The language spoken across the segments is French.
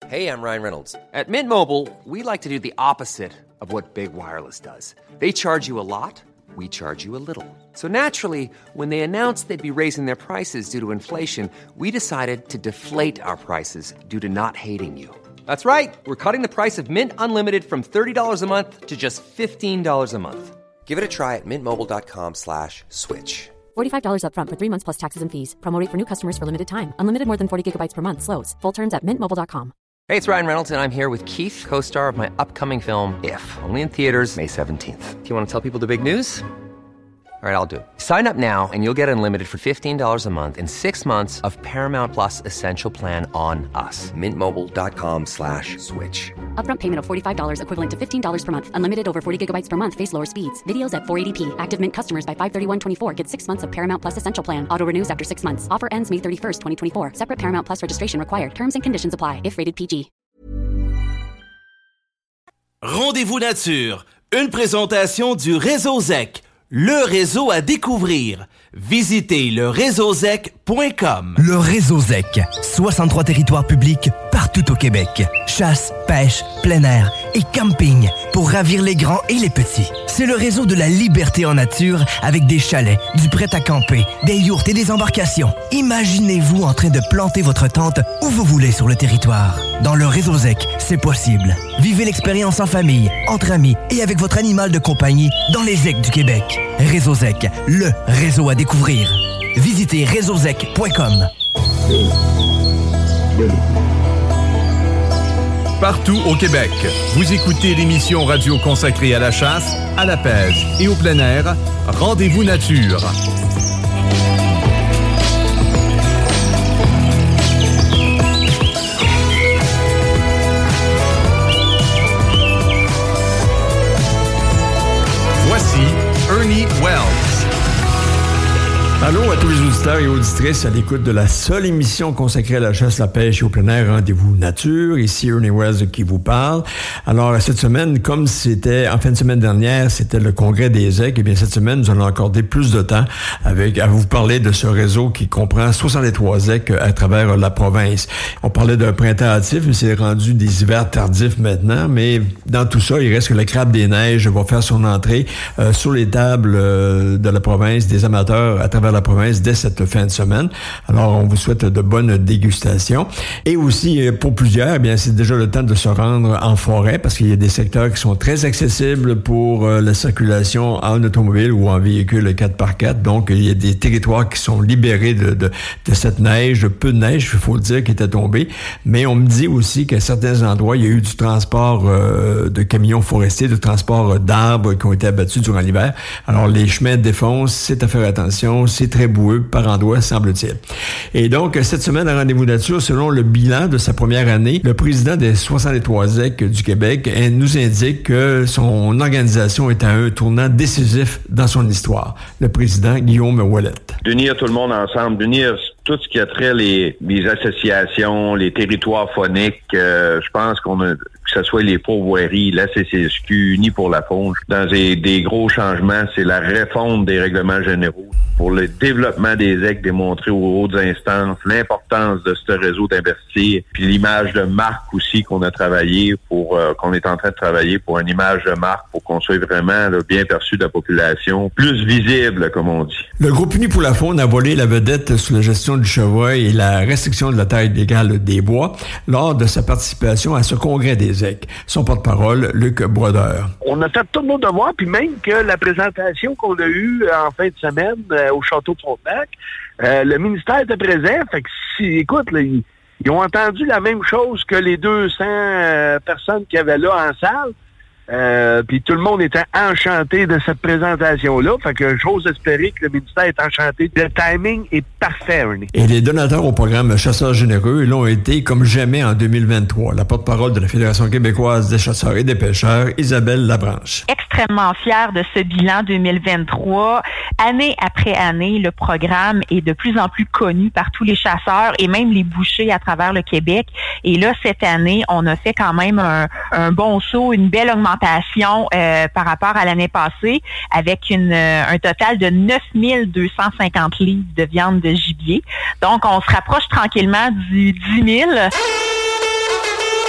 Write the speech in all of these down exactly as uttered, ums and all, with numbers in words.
Hey, I'm Ryan Reynolds. At Mint Mobile, we like to do the opposite of what Big Wireless does. They charge you a lot, we charge you a little. So naturally, when they announced they'd be raising their prices due to inflation, we decided to deflate our prices due to not hating you. That's right. We're cutting the price of Mint Unlimited from thirty dollars a month to just fifteen dollars a month. Give it a try at mintmobile.com slash switch. forty-five dollars up front for three months plus taxes and fees. Promo rate for new customers for limited time. Unlimited more than forty gigabytes per month slows. Full terms at mint mobile dot com. Hey, it's Ryan Reynolds, and I'm here with Keith, co-star of my upcoming film, If, only in theaters May seventeenth. Do you want to tell people the big news? All right, I'll do it. Sign up now and you'll get unlimited for fifteen dollars a month and six months of Paramount Plus Essential Plan on us. Mintmobile.com slash switch. Upfront payment of forty-five dollars equivalent to fifteen dollars per month. Unlimited over forty gigabytes per month. Face lower speeds. Videos at four eighty p. Active Mint customers by five thirty-one twenty-four get six months of Paramount Plus Essential Plan. Auto renews after six months. Offer ends May thirty-first, twenty twenty-four. Separate Paramount Plus registration required. Terms and conditions apply if rated P G. Rendez-vous nature. Une présentation du Réseau Z E C. Le réseau à découvrir. Visitez le réseau Z E C point com. Le Réseau Z E C. soixante-trois territoires publics partout au Québec. Chasse, pêche, plein air et camping pour ravir les grands et les petits. C'est le réseau de la liberté en nature avec des chalets, du prêt à camper, des yourtes et des embarcations. Imaginez-vous en train de planter votre tente où vous voulez sur le territoire. Dans le Réseau Z E C, c'est possible. Vivez l'expérience en famille, entre amis et avec votre animal de compagnie dans les Z E C du Québec. Réseau Z E C, le réseau à découvrir. Visitez réseau z e c point com. Partout au Québec, vous écoutez l'émission radio consacrée à la chasse, à la pêche et au plein air, Rendez-vous nature. Voici Ernie Wells. Allô à tous les auditeurs et auditrices à l'écoute de la seule émission consacrée à la chasse, la pêche et au plein air, Rendez-vous nature. Ici Ernie Wells qui vous parle. Alors, cette semaine, comme c'était en fin de semaine dernière, c'était le congrès des Z E C, et bien cette semaine, nous allons accorder plus de temps avec à vous parler de ce réseau qui comprend soixante-trois Z E C à travers la province. On parlait d'un printemps hâtif, mais c'est rendu des hivers tardifs maintenant, mais dans tout ça, il reste que le crabe des neiges va faire son entrée euh, sur les tables euh, de la province des amateurs à travers la province dès cette fin de semaine. Alors, on vous souhaite de bonnes dégustations. Et aussi, pour plusieurs, eh bien, c'est déjà le temps de se rendre en forêt parce qu'il y a des secteurs qui sont très accessibles pour euh, la circulation en automobile ou en véhicule quatre par quatre. Donc, il y a des territoires qui sont libérés de, de, de cette neige, de peu de neige, il faut le dire, qui était tombée. Mais on me dit aussi qu'à certains endroits, il y a eu du transport euh, de camions forestiers, du transport d'arbres qui ont été abattus durant l'hiver. Alors, les chemins de défonce, c'est à faire attention. C'est très boueux par endroits, semble-t-il. Et donc, cette semaine, à Rendez-vous nature, selon le bilan de sa première année, le président des soixante-trois Z E C du Québec nous indique que son organisation est à un tournant décisif dans son histoire. Le président Guillaume Ouellet. D'unir tout le monde ensemble, d'unir tout ce qui a trait les, les associations, les territoires phoniques. Euh, je pense qu'on a, que ce soit les pourvoiries, la C C S Q, Unis pour la faune, dans des, des gros changements, c'est la réforme des règlements généraux pour le développement des Z E C, démontrer aux hautes instances l'importance de ce réseau d'investir, puis l'image de marque aussi qu'on a travaillé pour, euh, qu'on est en train de travailler pour une image de marque pour qu'on soit vraiment là, bien perçu de la population, plus visible, comme on dit. Le groupe Unis pour la faune a volé la vedette sous la gestion du chevreuil et la restriction de la taille légale des bois lors de sa participation à ce congrès des Z E C. Son porte-parole, Luc Brodeur. On a fait tous nos devoirs, puis même que la présentation qu'on a eue en fin de semaine euh, au Château de Frontenac, euh, le ministère était présent. Fait que, si, écoute, là, ils, ils ont entendu la même chose que les deux cents euh, personnes qu'il y avait là en salle. Euh, puis tout le monde était enchanté de cette présentation-là. Fait que j'ose espérer que le ministère est enchanté. Le timing est parfait, Ernie. Et les donateurs au programme Chasseurs généreux l'ont été comme jamais en deux mille vingt-trois. La porte-parole de la Fédération québécoise des chasseurs et des pêcheurs, Isabelle Labranche. Extrêmement fière de ce bilan deux mille vingt-trois. Année après année, le programme est de plus en plus connu par tous les chasseurs et même les bouchers à travers le Québec. Et là, cette année, on a fait quand même un, un bon saut, une belle augmentation Euh, par rapport à l'année passée, avec une, euh, un total de neuf mille deux cent cinquante livres de viande de gibier. Donc, on se rapproche tranquillement du dix mille.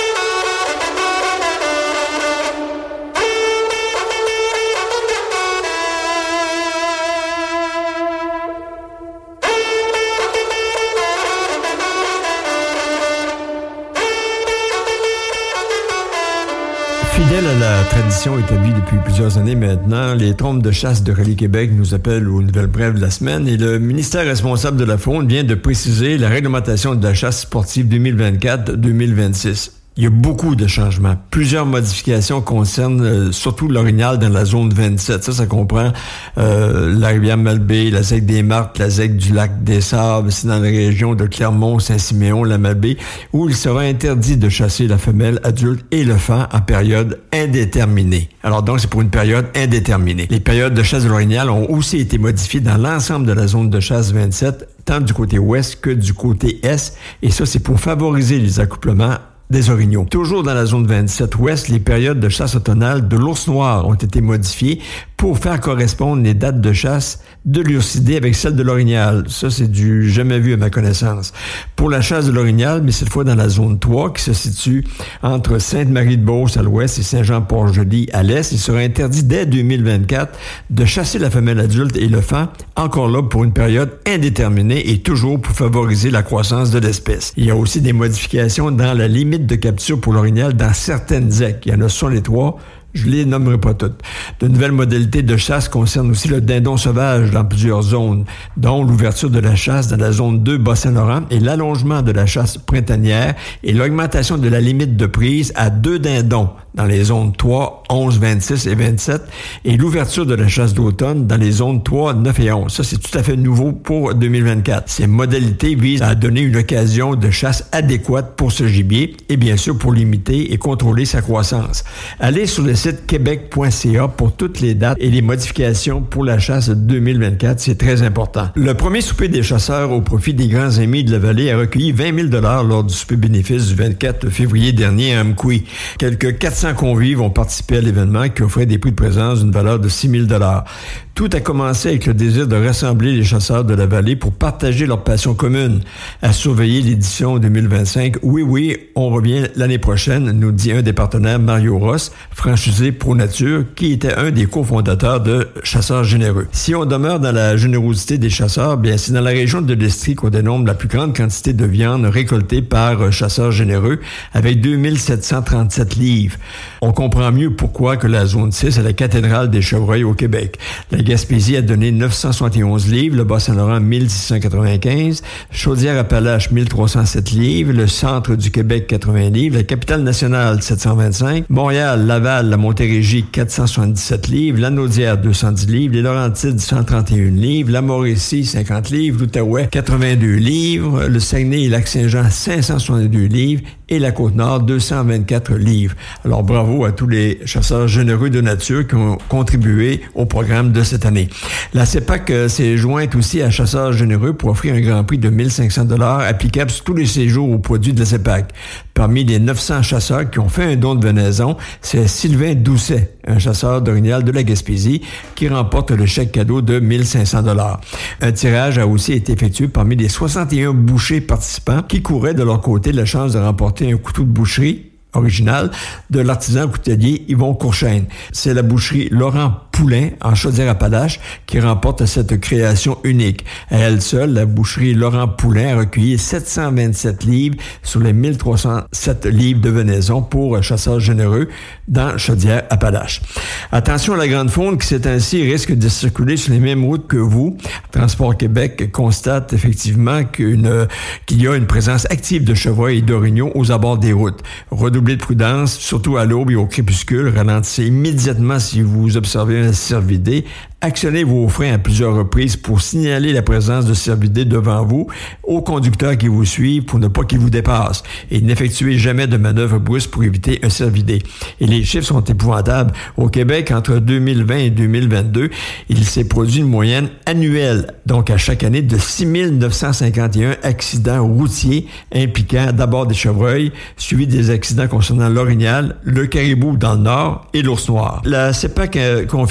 Fidèle à la tradition établie depuis plusieurs années maintenant, les trompes de chasse de Rallye Québec nous appellent aux nouvelles brèves de la semaine et le ministère responsable de la Faune vient de préciser la réglementation de la chasse sportive deux mille vingt-quatre deux mille vingt-six. Il y a beaucoup de changements. Plusieurs modifications concernent euh, surtout l'orignal dans la zone vingt-sept. Ça, ça comprend euh, la rivière Malbaie, la zec des Marques, la zec du lac des Sables. C'est dans la région de Clermont, Saint-Siméon, la Malbaie, où il sera interdit de chasser la femelle adulte et le faon en période indéterminée. Alors donc, c'est pour une période indéterminée. Les périodes de chasse de l'orignal ont aussi été modifiées dans l'ensemble de la zone de chasse vingt-sept, tant du côté ouest que du côté est. Et ça, c'est pour favoriser les accouplements des orignaux. Toujours dans la zone vingt-sept ouest, les périodes de chasse automnale de l'ours noir ont été modifiées pour faire correspondre les dates de chasse de l'ursidé avec celles de l'orignal. Ça, c'est du jamais vu à ma connaissance. Pour la chasse de l'orignal, mais cette fois dans la zone trois, qui se situe entre Sainte-Marie-de-Beauce à l'ouest et Saint-Jean-Port-Joli à l'est, il sera interdit dès deux mille vingt-quatre de chasser la femelle adulte et le faon, encore là pour une période indéterminée et toujours pour favoriser la croissance de l'espèce. Il y a aussi des modifications dans la limite de capture pour l'orignal dans certaines zecs. Il y en a sur les trois. Je les nommerai pas toutes. De nouvelles modalités de chasse concernent aussi le dindon sauvage dans plusieurs zones, dont l'ouverture de la chasse dans la zone deux Bas-Saint-Laurent et l'allongement de la chasse printanière et l'augmentation de la limite de prise à deux dindons dans les zones trois, onze, vingt-six et vingt-sept et l'ouverture de la chasse d'automne dans les zones trois, neuf et onze. Ça, c'est tout à fait nouveau pour deux mille vingt-quatre. Ces modalités visent à donner une occasion de chasse adéquate pour ce gibier et bien sûr pour limiter et contrôler sa croissance. Allez sur le site québec point c a pour toutes les dates et les modifications pour la chasse deux mille vingt-quatre. C'est très important. Le premier souper des chasseurs au profit des grands amis de la vallée a recueilli vingt mille dollars lors du souper bénéfice du vingt-quatre février dernier à Amqui. Quelques quatre cents convives ont participé à l'événement qui offrait des prix de présence d'une valeur de six mille dollars. Tout a commencé avec le désir de rassembler les chasseurs de la vallée pour partager leur passion commune. À surveiller l'édition deux mille vingt-cinq. Oui, oui, on revient l'année prochaine, nous dit un des partenaires, Mario Ross, franchisé Pro Nature, qui était un des cofondateurs de Chasseurs Généreux. Si on demeure dans la générosité des chasseurs, bien, c'est dans la région de l'Estrie qu'on dénombre la plus grande quantité de viande récoltée par Chasseurs Généreux, avec deux mille sept cent trente-sept livres. On comprend mieux pourquoi que la zone six est la cathédrale des chevreuils au Québec. La Gaspésie a donné neuf cent soixante et onze livres, le Bas-Saint-Laurent mille six cent quatre-vingt-quinze, Chaudière-Appalaches mille trois cent sept livres, le centre du Québec quatre-vingts livres, la capitale nationale sept cent vingt-cinq, Montréal, Laval, la Montérégie quatre cent soixante-dix-sept livres, la Naudière deux cent dix livres, les Laurentides cent trente et un livres, la Mauricie cinquante livres, l'Outaouais quatre-vingt-deux livres, le Saguenay et Lac-Saint-Jean cinq cent soixante-deux livres et la Côte-Nord deux cent vingt-quatre livres. Alors bravo à tous les chasseurs généreux de nature qui ont contribué au programme de cette année. La C E P A C s'est jointe aussi à Chasseurs Généreux pour offrir un grand prix de mille cinq cents dollars applicable sur tous les séjours aux produits de la C E P A C. Parmi les neuf cents chasseurs qui ont fait un don de venaison, c'est Sylvain Doucet, un chasseur d'orignal de la Gaspésie, qui remporte le chèque cadeau de mille cinq cents dollars. Un tirage a aussi été effectué parmi les soixante et un bouchers participants qui couraient de leur côté la chance de remporter un couteau de boucherie original de l'artisan coutelier Yvon Courchaine. C'est la boucherie Laurent Poulain en Chaudière-Appalaches qui remporte cette création unique. À elle seule, la boucherie Laurent Poulain a recueilli sept cent vingt-sept livres sur les mille trois cent sept livres de venaison pour Chasseurs Généreux dans Chaudière-Appalaches. Attention à la grande faune qui, c'est ainsi, risque de circuler sur les mêmes routes que vous. Transport Québec constate effectivement qu'une, qu'il y a une présence active de chevreuils et d'orignaux aux abords des routes. Redoublez de prudence, surtout à l'aube et au crépuscule. Ralentissez immédiatement si vous observez un cervidé. Actionnez vos freins à plusieurs reprises pour signaler la présence de cervidés devant vous aux conducteurs qui vous suivent pour ne pas qu'ils vous dépassent. Et n'effectuez jamais de manœuvre brusque pour éviter un cervidé. Et les chiffres sont épouvantables. Au Québec, entre deux mille vingt et deux mille vingt-deux, il s'est produit une moyenne annuelle, donc à chaque année, de six mille neuf cent cinquante et un accidents routiers impliquant d'abord des chevreuils, suivis des accidents concernant l'orignal, le caribou dans le nord et l'ours noir. La C E P A C confirme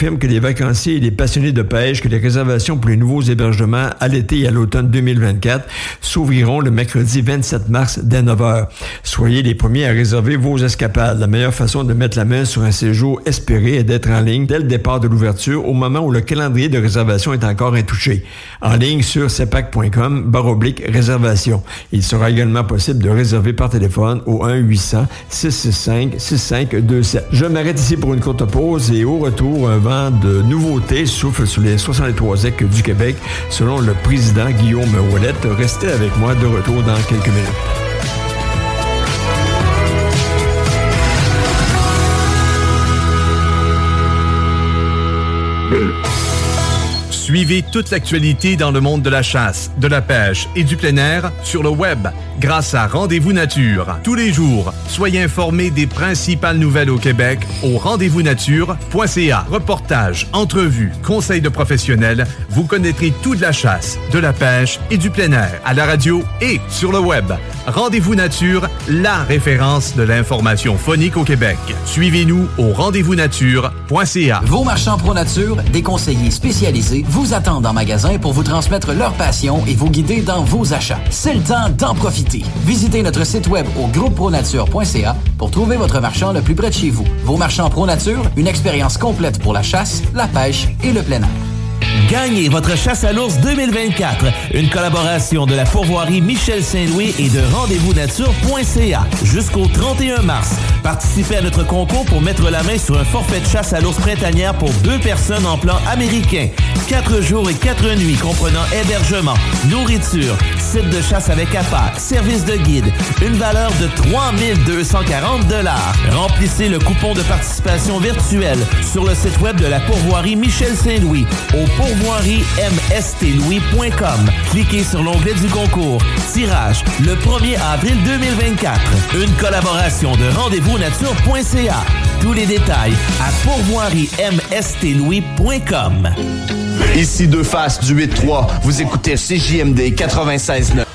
confirme que les vacanciers et les passionnés de pêche que les réservations pour les nouveaux hébergements à l'été et à l'automne deux mille vingt-quatre s'ouvriront le mercredi vingt-sept mars dès neuf heures. Soyez les premiers à réserver vos escapades. La meilleure façon de mettre la main sur un séjour espéré est d'être en ligne dès le départ de l'ouverture au moment où le calendrier de réservation est encore intouché. En ligne sur cepac point com barre oblique réservation. Il sera également possible de réserver par téléphone au un huit cents six six cinq six cinq deux sept. Je m'arrête ici pour une courte pause et au retour, un vent de nouveautés souffle sur les soixante-trois E C du Québec, selon le président Guillaume Ouellette. Restez avec moi, de retour dans quelques minutes. Suivez toute l'actualité dans le monde de la chasse, de la pêche et du plein air sur le web grâce à Rendez-vous Nature. Tous les jours, soyez informés des principales nouvelles au Québec au rendez-vous nature point c a. Reportages, entrevues, conseils de professionnels, vous connaîtrez tout de la chasse, de la pêche et du plein air à la radio et sur le web. Rendez-vous Nature, la référence de l'information phonique au Québec. Suivez-nous au rendez-vous nature point c a. Vos marchands Pro Nature, des conseillers spécialisés, vous attendent en magasin pour vous transmettre leur passion et vous guider dans vos achats. C'est le temps d'en profiter. Visitez notre site web au groupe pro nature point c a pour trouver votre marchand le plus près de chez vous. Vos marchands Pro Nature, une expérience complète pour la chasse, la pêche et le plein air. Gagnez votre chasse à l'ours deux mille vingt-quatre. Une collaboration de la pourvoirie Michel Saint-Louis et de rendez-vous nature point c a jusqu'au trente et un mars. Participez à notre concours pour mettre la main sur un forfait de chasse à l'ours printanière pour deux personnes en plan américain. Quatre jours et quatre nuits comprenant hébergement, nourriture, site de chasse avec appât, service de guide. Une valeur de trois mille deux cent quarante dollars. Remplissez le coupon de participation virtuelle sur le site web de la pourvoirie Michel Saint-Louis au pourvoirie m s t louis point com. Cliquez sur l'onglet du concours. Tirage le premier avril deux mille vingt-quatre. Une collaboration de rendez-vous nature point c a. Tous les détails à pourvoirie m s t louis point com. Ici Deux Faces du huit trois. Vous écoutez C J M D quatre-vingt-seize neuf.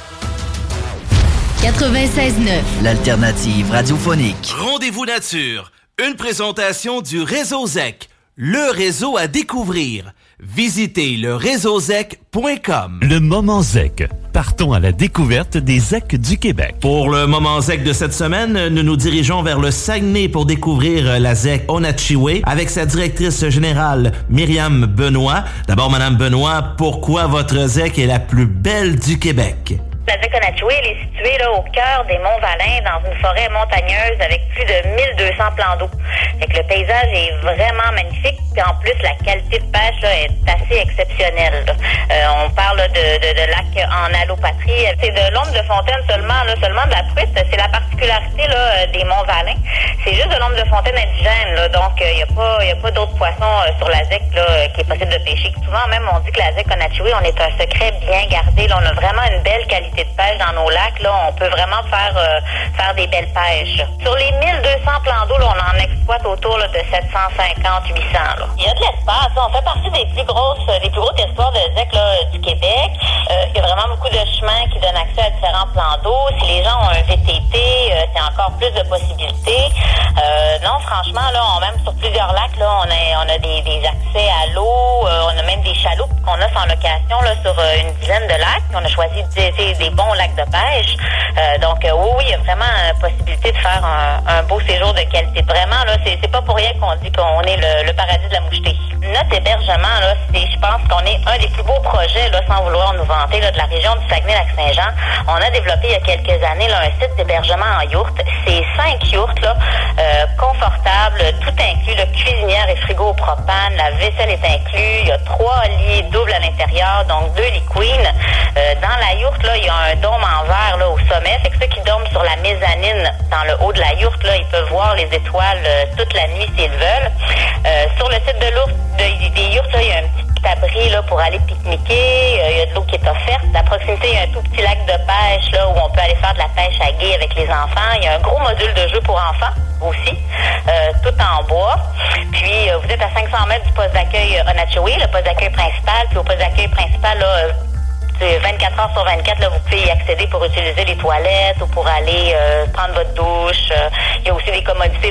quatre-vingt-seize neuf. L'alternative radiophonique. Rendez-vous Nature. Une présentation du Réseau Z E C. Le réseau à découvrir. Visitez le réseau Z E C point com. Le Moment Z E C. Partons à la découverte des Z E C du Québec. Pour le Moment Z E C de cette semaine, nous nous dirigeons vers le Saguenay pour découvrir la Z E C Onatchiway avec sa directrice générale, Myriam Benoît. D'abord, Madame Benoît, pourquoi votre Z E C est la plus belle du Québec? La Z E C Onatchiway, elle est située là, au cœur des Monts-Valin, dans une forêt montagneuse avec plus de mille deux cents plans d'eau. Fait que le paysage est vraiment magnifique, puis en plus, la qualité de pêche là, est assez exceptionnelle. Euh, on parle là, de, de, de lacs en allopatrie. C'est de l'ombre de fontaine seulement, là, seulement de la truite. C'est la particularité là, des Monts-Valin. C'est juste de l'ombre de fontaine indigène, là, donc il euh, n'y a pas, y a pas d'autres poissons euh, sur la Z E C là, qui est possible de pêcher. Souvent même, on dit que la Z E C Onatchiway, on est un secret bien gardé. Là, on a vraiment une belle qualité de pêche dans nos lacs. Là, on peut vraiment faire euh, faire des belles pêches. Sur les mille deux cents plans d'eau, là, on en exploite autour là, de sept cent cinquante à huit cents. Là. Il y a de l'espace. Là. On fait partie des plus grosses, des plus gros territoires de Z E C là, du Québec. Euh, il y a vraiment beaucoup de chemins qui donnent accès à différents plans d'eau. Si les gens ont un V T T, euh, c'est encore plus de possibilités. Euh, non, franchement, là, on, même sur plusieurs lacs, là, on a, on a des, des accès à l'eau. Euh, on a même des chaloupes qu'on a sans location là, sur euh, une dizaine de lacs. On a choisi des, des, des bons lacs de pêche. Euh, donc, euh, oui, oui, il y a vraiment euh, possibilité de faire un, un beau séjour de qualité. Vraiment, là, c'est, c'est pas pour rien qu'on dit qu'on est le, le paradis de la mouchetée. Notre hébergement, là, c'est, je pense qu'on est un des plus beaux projets, là, sans vouloir nous vanter, là, de la région du Saguenay-Lac-Saint-Jean. On a développé il y a quelques années là, un site d'hébergement en yourte. C'est cinq yourtes, là, euh, confortables, tout inclus, là, cuisinière et frigo au propane, la vaisselle est inclus. Il y a trois lits doubles à l'intérieur, donc deux lits queen. Euh, dans la yourte, là, il y a un dôme en verre là, au sommet. Fait que ceux qui dorment sur la mezzanine dans le haut de la yourte, là, ils peuvent voir les étoiles euh, toute la nuit s'ils veulent. Euh, sur le site de l'ours, de, des yourtes, là, il y a un petit abri là, pour aller pique-niquer. Euh, il y a de l'eau qui est offerte. À proximité, il y a un tout petit lac de pêche là, où on peut aller faire de la pêche à gué avec les enfants. Il y a un gros module de jeu pour enfants aussi, euh, tout en bois. Puis, euh, vous êtes à cinq cents mètres du poste d'accueil euh, Onatchiway, le poste d'accueil principal. Puis au poste d'accueil principal, là, euh, c'est vingt-quatre heures sur vingt-quatre, là, vous pouvez y accéder pour utiliser les toilettes ou pour aller euh, prendre votre douche. Euh, il y a aussi des commodités là, qui sont en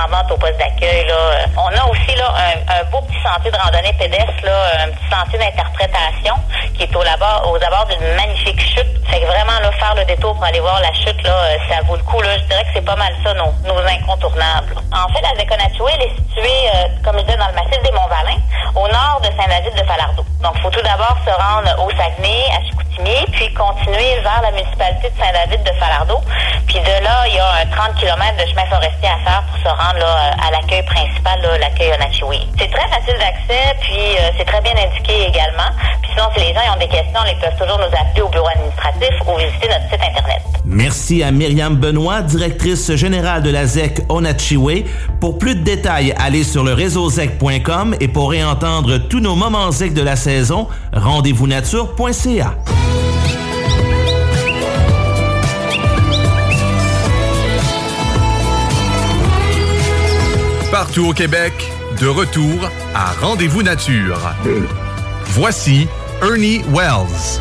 en vente au poste d'accueil. Là. On a aussi là un, un beau petit sentier de randonnée pédestre, là, un petit sentier d'interprétation qui est au labord, aux abords d'une magnifique chute. Fait que vraiment, là, faire le détour pour aller voir la chute, là, ça vaut le coup. Là. Je dirais que c'est pas mal ça, nos, nos incontournables. En fait, la ZEC Onatchiway, elle est située, euh, comme je disais, dans le massif des Monts-Valin, au nord de Saint-David-de-Falardeau. Donc, il faut tout d'abord se rendre au Saguenay, à Chicoutimi, puis continuer vers la municipalité de Saint-David-de-Falardeau. Puis de là, il y a un trente kilomètres de chemin forestier à faire pour se rendre là, à l'accueil principal, là, l'accueil Onatchiway. C'est très facile d'accès, puis euh, c'est très bien indiqué également. Puis sinon, si les gens ont des questions, ils peuvent toujours nous appeler au bureau administratif ou visiter notre site Internet. Merci à Myriam Benoît, directrice générale de la ZEC Onatchiway. Pour plus de détails, allez sur le réseau zec point com et pour réentendre tous nos moments ZEC de la saison, rendez-vous nature point c a. Partout au Québec, de retour à Rendez-vous Nature. Voici Ernie Wells.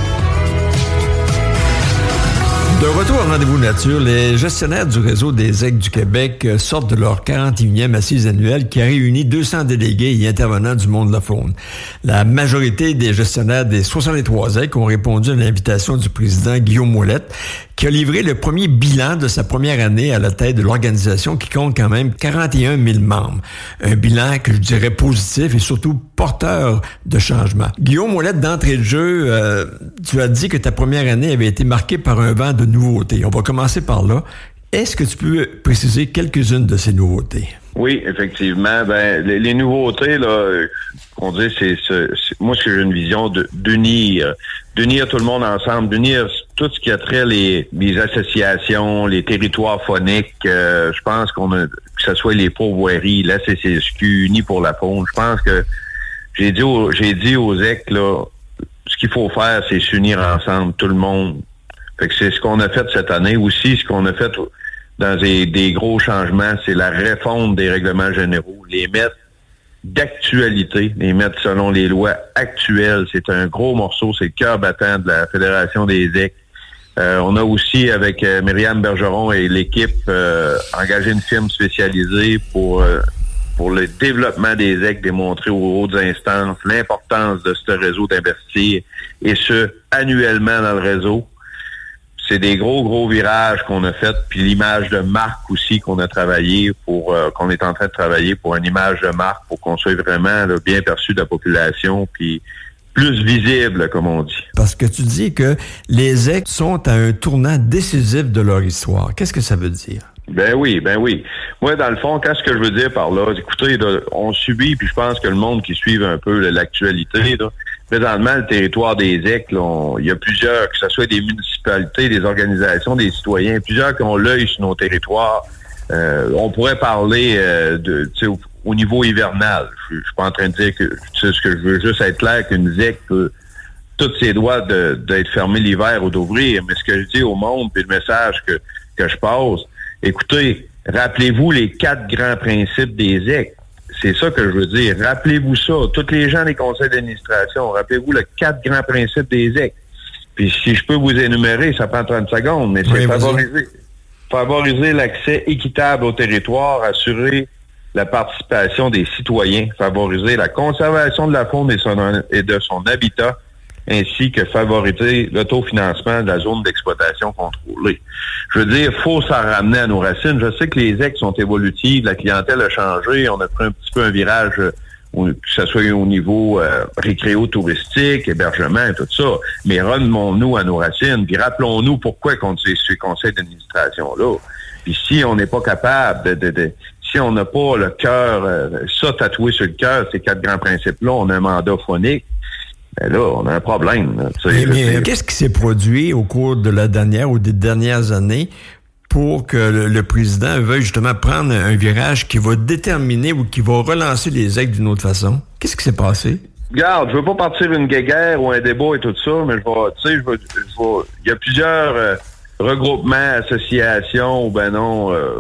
De retour à Rendez-vous Nature, les gestionnaires du réseau des ZEC du Québec sortent de leur quarante et unième assise annuelle qui a réuni deux cents délégués et intervenants du monde de la faune. La majorité des gestionnaires des soixante-trois ZEC ont répondu à l'invitation du président Guillaume Ouellette, qui a livré le premier bilan de sa première année à la tête de l'organisation qui compte quand même quarante et un mille membres. Un bilan que je dirais positif et surtout porteur de changement. Guillaume Ouellette, d'entrée de jeu, euh, tu as dit que ta première année avait été marquée par un vent de nouveautés. On va commencer par là. Est-ce que tu peux préciser quelques-unes de ces nouveautés? Oui, effectivement. Ben, les, les nouveautés, là, qu'on dit, c'est, c'est, c'est moi, j'ai une vision de, d'unir, d'unir tout le monde ensemble, d'unir tout ce qui a trait les, les associations, les territoires phoniques. Euh, je pense qu'on a, que ce soit les pourvoiries, la C C S Q, Unis pour la faune. Je pense que j'ai dit, au, j'ai dit aux ZEC, là, ce qu'il faut faire, c'est s'unir ensemble, tout le monde. Fait que c'est ce qu'on a fait cette année. Aussi, ce qu'on a fait dans des, des gros changements, c'est la réforme des règlements généraux. Les mettre d'actualité, les mettre selon les lois actuelles. C'est un gros morceau, c'est le cœur battant de la Fédération des ZEC. Euh, on a aussi, avec euh, Myriam Bergeron et l'équipe, euh, engagé une firme spécialisée pour euh, pour le développement des ZEC, démontrer aux hautes instances l'importance de ce réseau d'investir, et ce, annuellement dans le réseau. C'est des gros, gros virages qu'on a fait, puis l'image de marque aussi qu'on a travaillé pour, euh, qu'on est en train de travailler pour une image de marque pour qu'on soit vraiment là, bien perçu de la population, puis plus visible, comme on dit. Parce que tu dis que les ZEC sont à un tournant décisif de leur histoire. Qu'est-ce que ça veut dire? Ben oui, ben oui. Moi, dans le fond, qu'est-ce que je veux dire par là? Écoutez, là, on subit, puis je pense que le monde qui suit un peu là, l'actualité, là, présentement, le territoire des ZEC, là, on, il y a plusieurs, que ce soit des municipalités, des organisations, des citoyens, plusieurs qui ont l'œil sur nos territoires. Euh, on pourrait parler euh, de, tu sais, au, au niveau hivernal. Je, je suis pas en train de dire que, tu sais, ce que je veux juste être clair qu'une ZEC peut toutes ses droits de, d'être fermée l'hiver ou d'ouvrir. Mais ce que je dis au monde, puis le message que, que je passe, écoutez, rappelez-vous les quatre grands principes des ZEC. C'est ça que je veux dire. Rappelez-vous ça. Tous les gens des conseils d'administration, rappelez-vous les quatre grands principes des ZEC. Puis si je peux vous énumérer, ça prend trente secondes, mais c'est oui, favoriser, favoriser l'accès équitable au territoire, assurer la participation des citoyens, favoriser la conservation de la faune et, son, et de son habitat, ainsi que favoriser l'autofinancement de la zone d'exploitation contrôlée. Je veux dire, il faut s'en ramener à nos racines. Je sais que les ZEC sont évolutives, la clientèle a changé, on a pris un petit peu un virage, euh, que ce soit au niveau euh, récréo-touristique, hébergement et tout ça, mais revenons-nous à nos racines, puis rappelons-nous pourquoi on est ces conseils d'administration-là. Puis si on n'est pas capable de, de, de si on n'a pas le cœur, euh, ça tatoué sur le cœur, ces quatre grands principes-là, on a un mandat phonique, ben là, on a un problème. Là, mais, mais qu'est-ce qui s'est produit au cours de la dernière ou des dernières années pour que le, le président veuille justement prendre un virage qui va déterminer ou qui va relancer les ZEC d'une autre façon? Qu'est-ce qui s'est passé? Regarde, je veux pas partir une guéguerre ou un débat et tout ça, mais je vais, tu sais, je vais, je vais, il y a plusieurs euh, regroupements, associations, ou ben non, euh,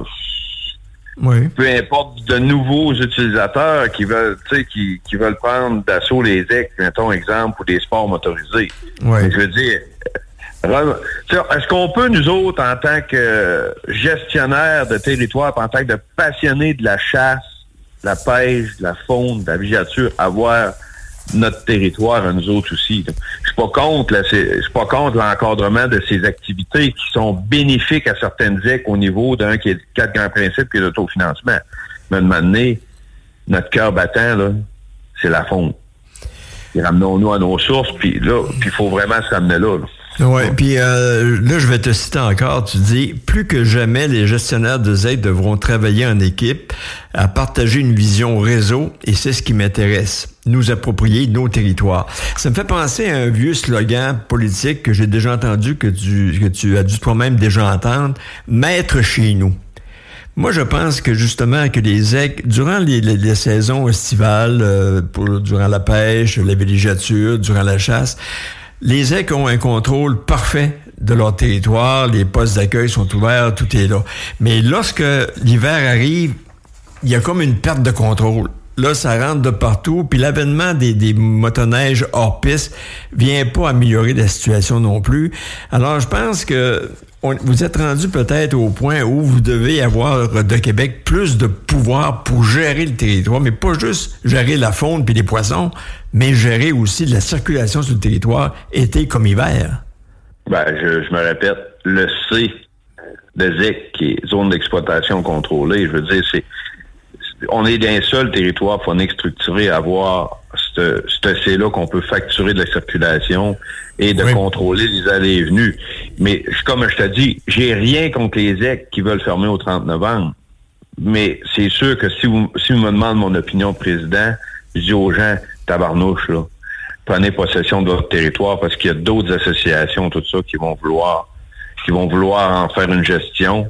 oui. peu importe, de nouveaux utilisateurs qui veulent, tu sais, qui, qui veulent prendre d'assaut les ZEC, mettons exemple, pour des sports motorisés. Oui. Je veux dire, Est-ce qu'on peut, nous autres, en tant que gestionnaires de territoire, en tant que passionnés de la chasse, de la pêche, de la faune, de la villégiature, avoir notre territoire à nous autres aussi? Je suis pas contre, là, c'est, je suis pas contre l'encadrement de ces activités qui sont bénéfiques à certaines Z E C au niveau d'un qui est quatre grands principes qui est l'autofinancement. Mais à un moment donné, notre cœur battant, là, c'est la faune. Et ramenons-nous à nos sources, puis là, puis il faut vraiment se ramener là, là. Oui, puis euh, là, je vais te citer encore. Tu dis, plus que jamais, les gestionnaires de Z E C devront travailler en équipe à partager une vision réseau, et c'est ce qui m'intéresse, nous approprier nos territoires. Ça me fait penser à un vieux slogan politique que j'ai déjà entendu, que tu, que tu as dû toi-même déjà entendre, « Maître chez nous ». Moi, je pense que justement, que les Z E C, durant les, les, les saisons estivales, euh, pour, durant la pêche, la villégiature, durant la chasse, les Z E C ont un contrôle parfait de leur territoire, les postes d'accueil sont ouverts, tout est là. Mais lorsque l'hiver arrive, il y a comme une perte de contrôle. Là, ça rentre de partout, puis l'avènement des, des motoneiges hors piste vient pas améliorer la situation non plus. Alors, je pense que on, vous êtes rendu peut-être au point où vous devez avoir de Québec plus de pouvoir pour gérer le territoire, mais pas juste gérer la faune puis les poissons, mais gérer aussi la circulation sur le territoire, été comme hiver. Ben, je, je me répète, le C de Z E C, qui est zone d'exploitation contrôlée, je veux dire, c'est on est d'un seul territoire phonique structuré à avoir ce C-là qu'on peut facturer de la circulation et de oui. contrôler les allées et venues. Mais comme je te dis, j'ai rien contre les Z E C qui veulent fermer au trente novembre. Mais c'est sûr que si vous, si vous me demandez mon opinion de président, je dis aux gens, tabarnouche, là, prenez possession de votre territoire parce qu'il y a d'autres associations, tout ça, qui vont vouloir, qui vont vouloir en faire une gestion.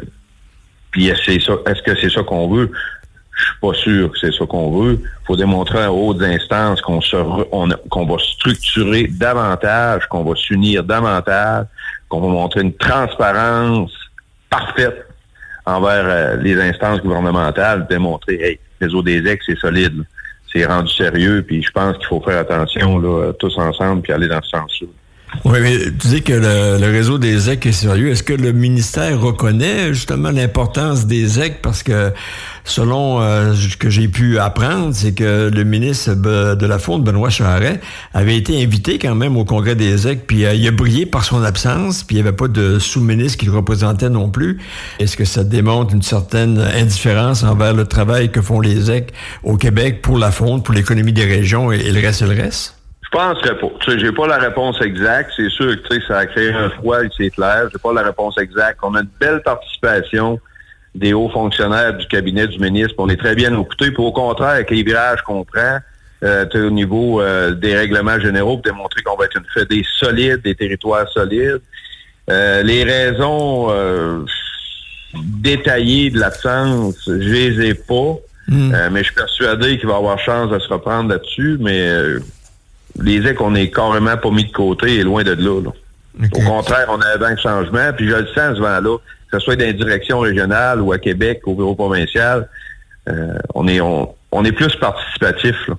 Puis c'est ça, est-ce que c'est ça qu'on veut? Je suis pas sûr que c'est ça qu'on veut. Il faut démontrer à hautes instances qu'on se re, on, qu'on va structurer davantage, qu'on va s'unir davantage, qu'on va montrer une transparence parfaite envers euh, les instances gouvernementales, démontrer, hey, les réseau des ex, c'est solide, là. C'est rendu sérieux, puis je pense qu'il faut faire attention là, tous ensemble, puis aller dans ce sens-là. Oui, mais tu dis que le, le réseau des Z E C est sérieux. Est-ce que le ministère reconnaît justement l'importance des Z E C? Parce que selon euh, ce que j'ai pu apprendre, c'est que le ministre de la Faune, Benoît Charest, avait été invité quand même au congrès des Z E C, puis euh, il a brillé par son absence, puis il n'y avait pas de sous-ministre qui le représentait non plus. Est-ce que ça démontre une certaine indifférence envers le travail que font les Z E C au Québec pour la faune, pour l'économie des régions et, et le reste et le reste? Je penserais pas. Tu sais, j'ai pas la réponse exacte. C'est sûr que, tu sais, ça a créé un froid, c'est clair. J'ai pas la réponse exacte. On a une belle participation des hauts fonctionnaires du cabinet du ministre. On est très bien écoutés. Puis au contraire, avec les virages qu'on prend, euh, au niveau euh, des règlements généraux, pour démontrer qu'on va être une fédé solide, des territoires solides. Euh, les raisons euh, détaillées de l'absence, je les ai pas. Mm. Euh, mais je suis persuadé qu'il va avoir chance de se reprendre là-dessus. Mais euh, les Z E C, on est carrément pas mis de côté et loin de là. là. Okay. Au contraire, on a un vent de changement, puis je le sens ce vent-là, que ce soit dans les directions régionales ou à Québec, au bureau provincial, euh, on est on, on est plus participatif. Là.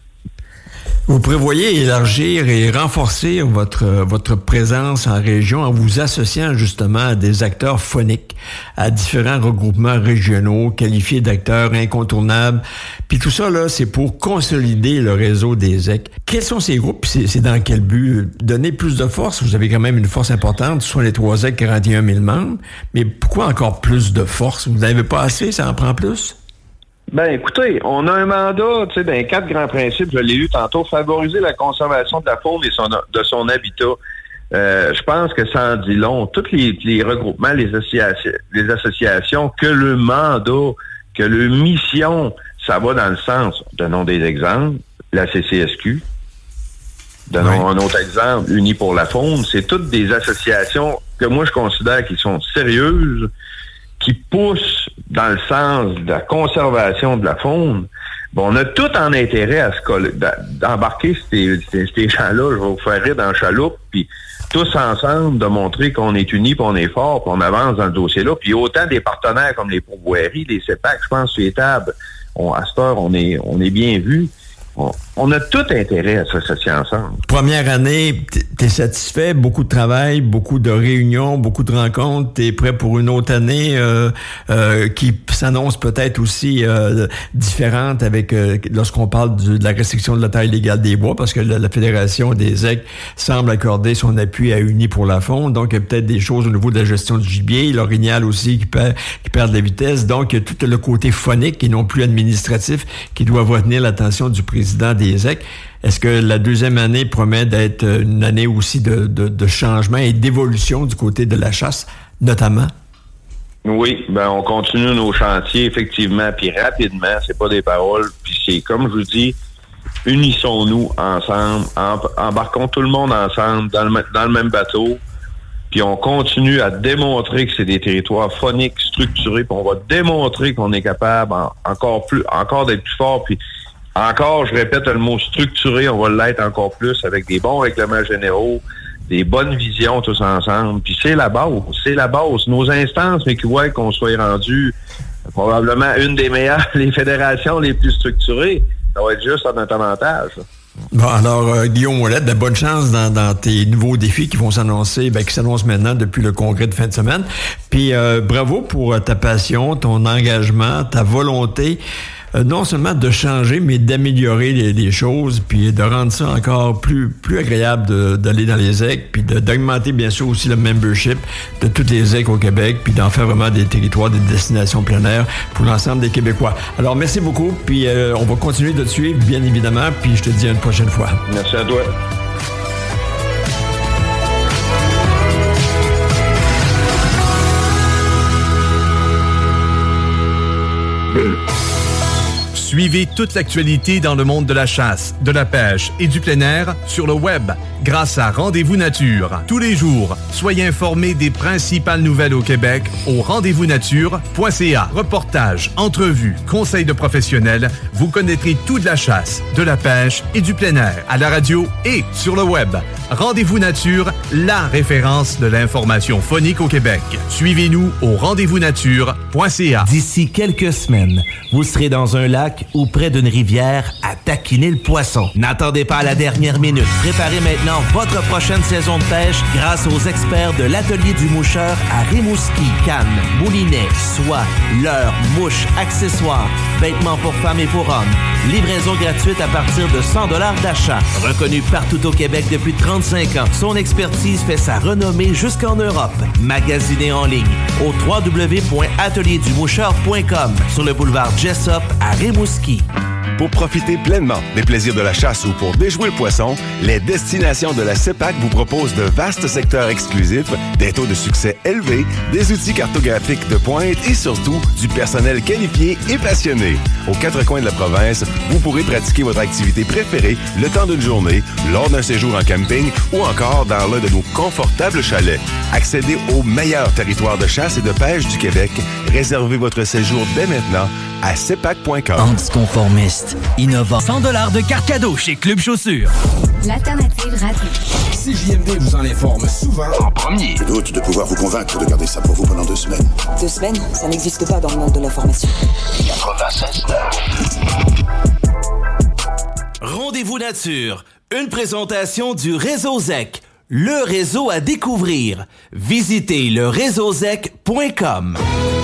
Vous prévoyez élargir et renforcer votre votre présence en région en vous associant justement à des acteurs phoniques, à différents regroupements régionaux qualifiés d'acteurs incontournables. Puis tout ça, là, c'est pour consolider le réseau des Z E C. Quels sont ces groupes? C'est, c'est dans quel but? Donner plus de force? Vous avez quand même une force importante, soit les trois Z E C, quarante et un mille membres. Mais pourquoi encore plus de force? Vous n'avez pas assez? Ça en prend plus? Ben, écoutez, on a un mandat, tu sais, dans quatre grands principes, je l'ai lu tantôt, favoriser la conservation de la faune et son, de son habitat. Euh, je pense que ça en dit long. Tous les, les regroupements, les associations, les associations, que le mandat, que le mission, ça va dans le sens, donnons des exemples, la C C S Q, donnons oui. un autre exemple, Unis pour la faune, c'est toutes des associations que moi je considère qui sont sérieuses, qui poussent dans le sens de la conservation de la faune. Bon, on a tout en intérêt à se coller, d'embarquer ces, ces, ces gens-là, je vais vous faire rire dans le chaloupe, puis tous ensemble de montrer qu'on est unis, puis on est fort, puis on avance dans le dossier-là. Puis autant des partenaires comme les pourvoiries, les C E P A C, je pense, sur les tables, on, à cette heure, on est, on est bien vus. On, On a tout intérêt à s'associer ensemble. Première année, t'es satisfait, beaucoup de travail, beaucoup de réunions, beaucoup de rencontres. T'es prêt pour une autre année euh, euh, qui s'annonce peut-être aussi euh, différente avec euh, lorsqu'on parle du, de la restriction de la taille légale des bois, parce que la, la Fédération des Z E C semble accorder son appui à Unis pour la Faune. Donc, il y a peut-être des choses au niveau de la gestion du gibier. L'orignal aussi qui perd, qui perd de la vitesse. Donc, il y a tout le côté phonique et non plus administratif qui doit retenir l'attention du président des Z E C. Est-ce que la deuxième année promet d'être une année aussi de, de, de changement et d'évolution du côté de la chasse, notamment? Oui, ben on continue nos chantiers, effectivement, puis rapidement, c'est pas des paroles, puis c'est comme je vous dis, unissons-nous ensemble, embarquons tout le monde ensemble dans le, dans le même bateau, puis on continue à démontrer que c'est des territoires phoniques, structurés, puis on va démontrer qu'on est capable en, encore plus, encore d'être plus fort, puis encore, je répète le mot structuré, on va l'être encore plus avec des bons règlements généraux, des bonnes visions tous ensemble. Puis c'est la base, c'est la base. Nos instances, mais qui voient qu'on soit rendu probablement une des meilleures, les fédérations les plus structurées, ça va être juste à notre avantage. Bon, alors, euh, Guillaume Ouellette, de bonne chance dans, dans tes nouveaux défis qui vont s'annoncer, ben, qui s'annoncent maintenant depuis le congrès de fin de semaine. Puis, euh, bravo pour ta passion, ton engagement, ta volonté. Euh, non seulement de changer, mais d'améliorer les, les choses, puis de rendre ça encore plus plus agréable de, d'aller dans les Z E C, puis de, d'augmenter bien sûr aussi le membership de toutes les Z E C au Québec, puis d'en faire vraiment des territoires, des destinations plein air pour l'ensemble des Québécois. Alors, merci beaucoup, puis euh, on va continuer de te suivre, bien évidemment, puis je te dis à une prochaine fois. Merci à toi. Suivez toute l'actualité dans le monde de la chasse, de la pêche et du plein air sur le web grâce à Rendez-vous Nature. Tous les jours, soyez informés des principales nouvelles au Québec au rendez-vous nature point c a. Reportages, entrevues, conseils de professionnels, vous connaîtrez tout de la chasse, de la pêche et du plein air à la radio et sur le web. Rendez-vous Nature, la référence de l'information phonique au Québec. Suivez-nous au rendez-vous nature point c a. D'ici quelques semaines, vous serez dans un lac ou près d'une rivière à taquiner le poisson. N'attendez pas à la dernière minute. Préparez maintenant votre prochaine saison de pêche grâce aux experts de l'Atelier du Moucheur à Rimouski, Cannes, Moulinet, soie, leurre, mouches, accessoires, vêtements pour femmes et pour hommes. Livraison gratuite à partir de cent dollars d'achat. Reconnu partout au Québec depuis trente-cinq ans, son expertise fait sa renommée jusqu'en Europe. Magasinez en ligne au w w w point atelier du moucheur point com sur le boulevard Jessup à Rimouski. Pour profiter pleinement des plaisirs de la chasse ou pour déjouer le poisson, les destinations de la CEPAC vous proposent de vastes secteurs exclusifs, des taux de succès élevés, des outils cartographiques de pointe et surtout du personnel qualifié et passionné. Aux quatre coins de la province, vous pourrez pratiquer votre activité préférée le temps d'une journée, lors d'un séjour en camping ou encore dans l'un de nos confortables chalets. Accédez au meilleur territoire de chasse et de pêche du Québec. Réservez votre séjour dès maintenant à cepac point com. Anticonformiste, innovant. cent dollars de carte cadeau chez Club Chaussures. L'alternative radio. C J M D vous en informe souvent en premier. Je doute de pouvoir vous convaincre de garder ça pour vous pendant deux semaines. Deux semaines? Ça n'existe pas dans le monde de l'information. quatre-vingt-seize neuf. Rendez-vous Nature, une présentation du Réseau Z E C, le réseau à découvrir. Visitez le réseau z e c point com.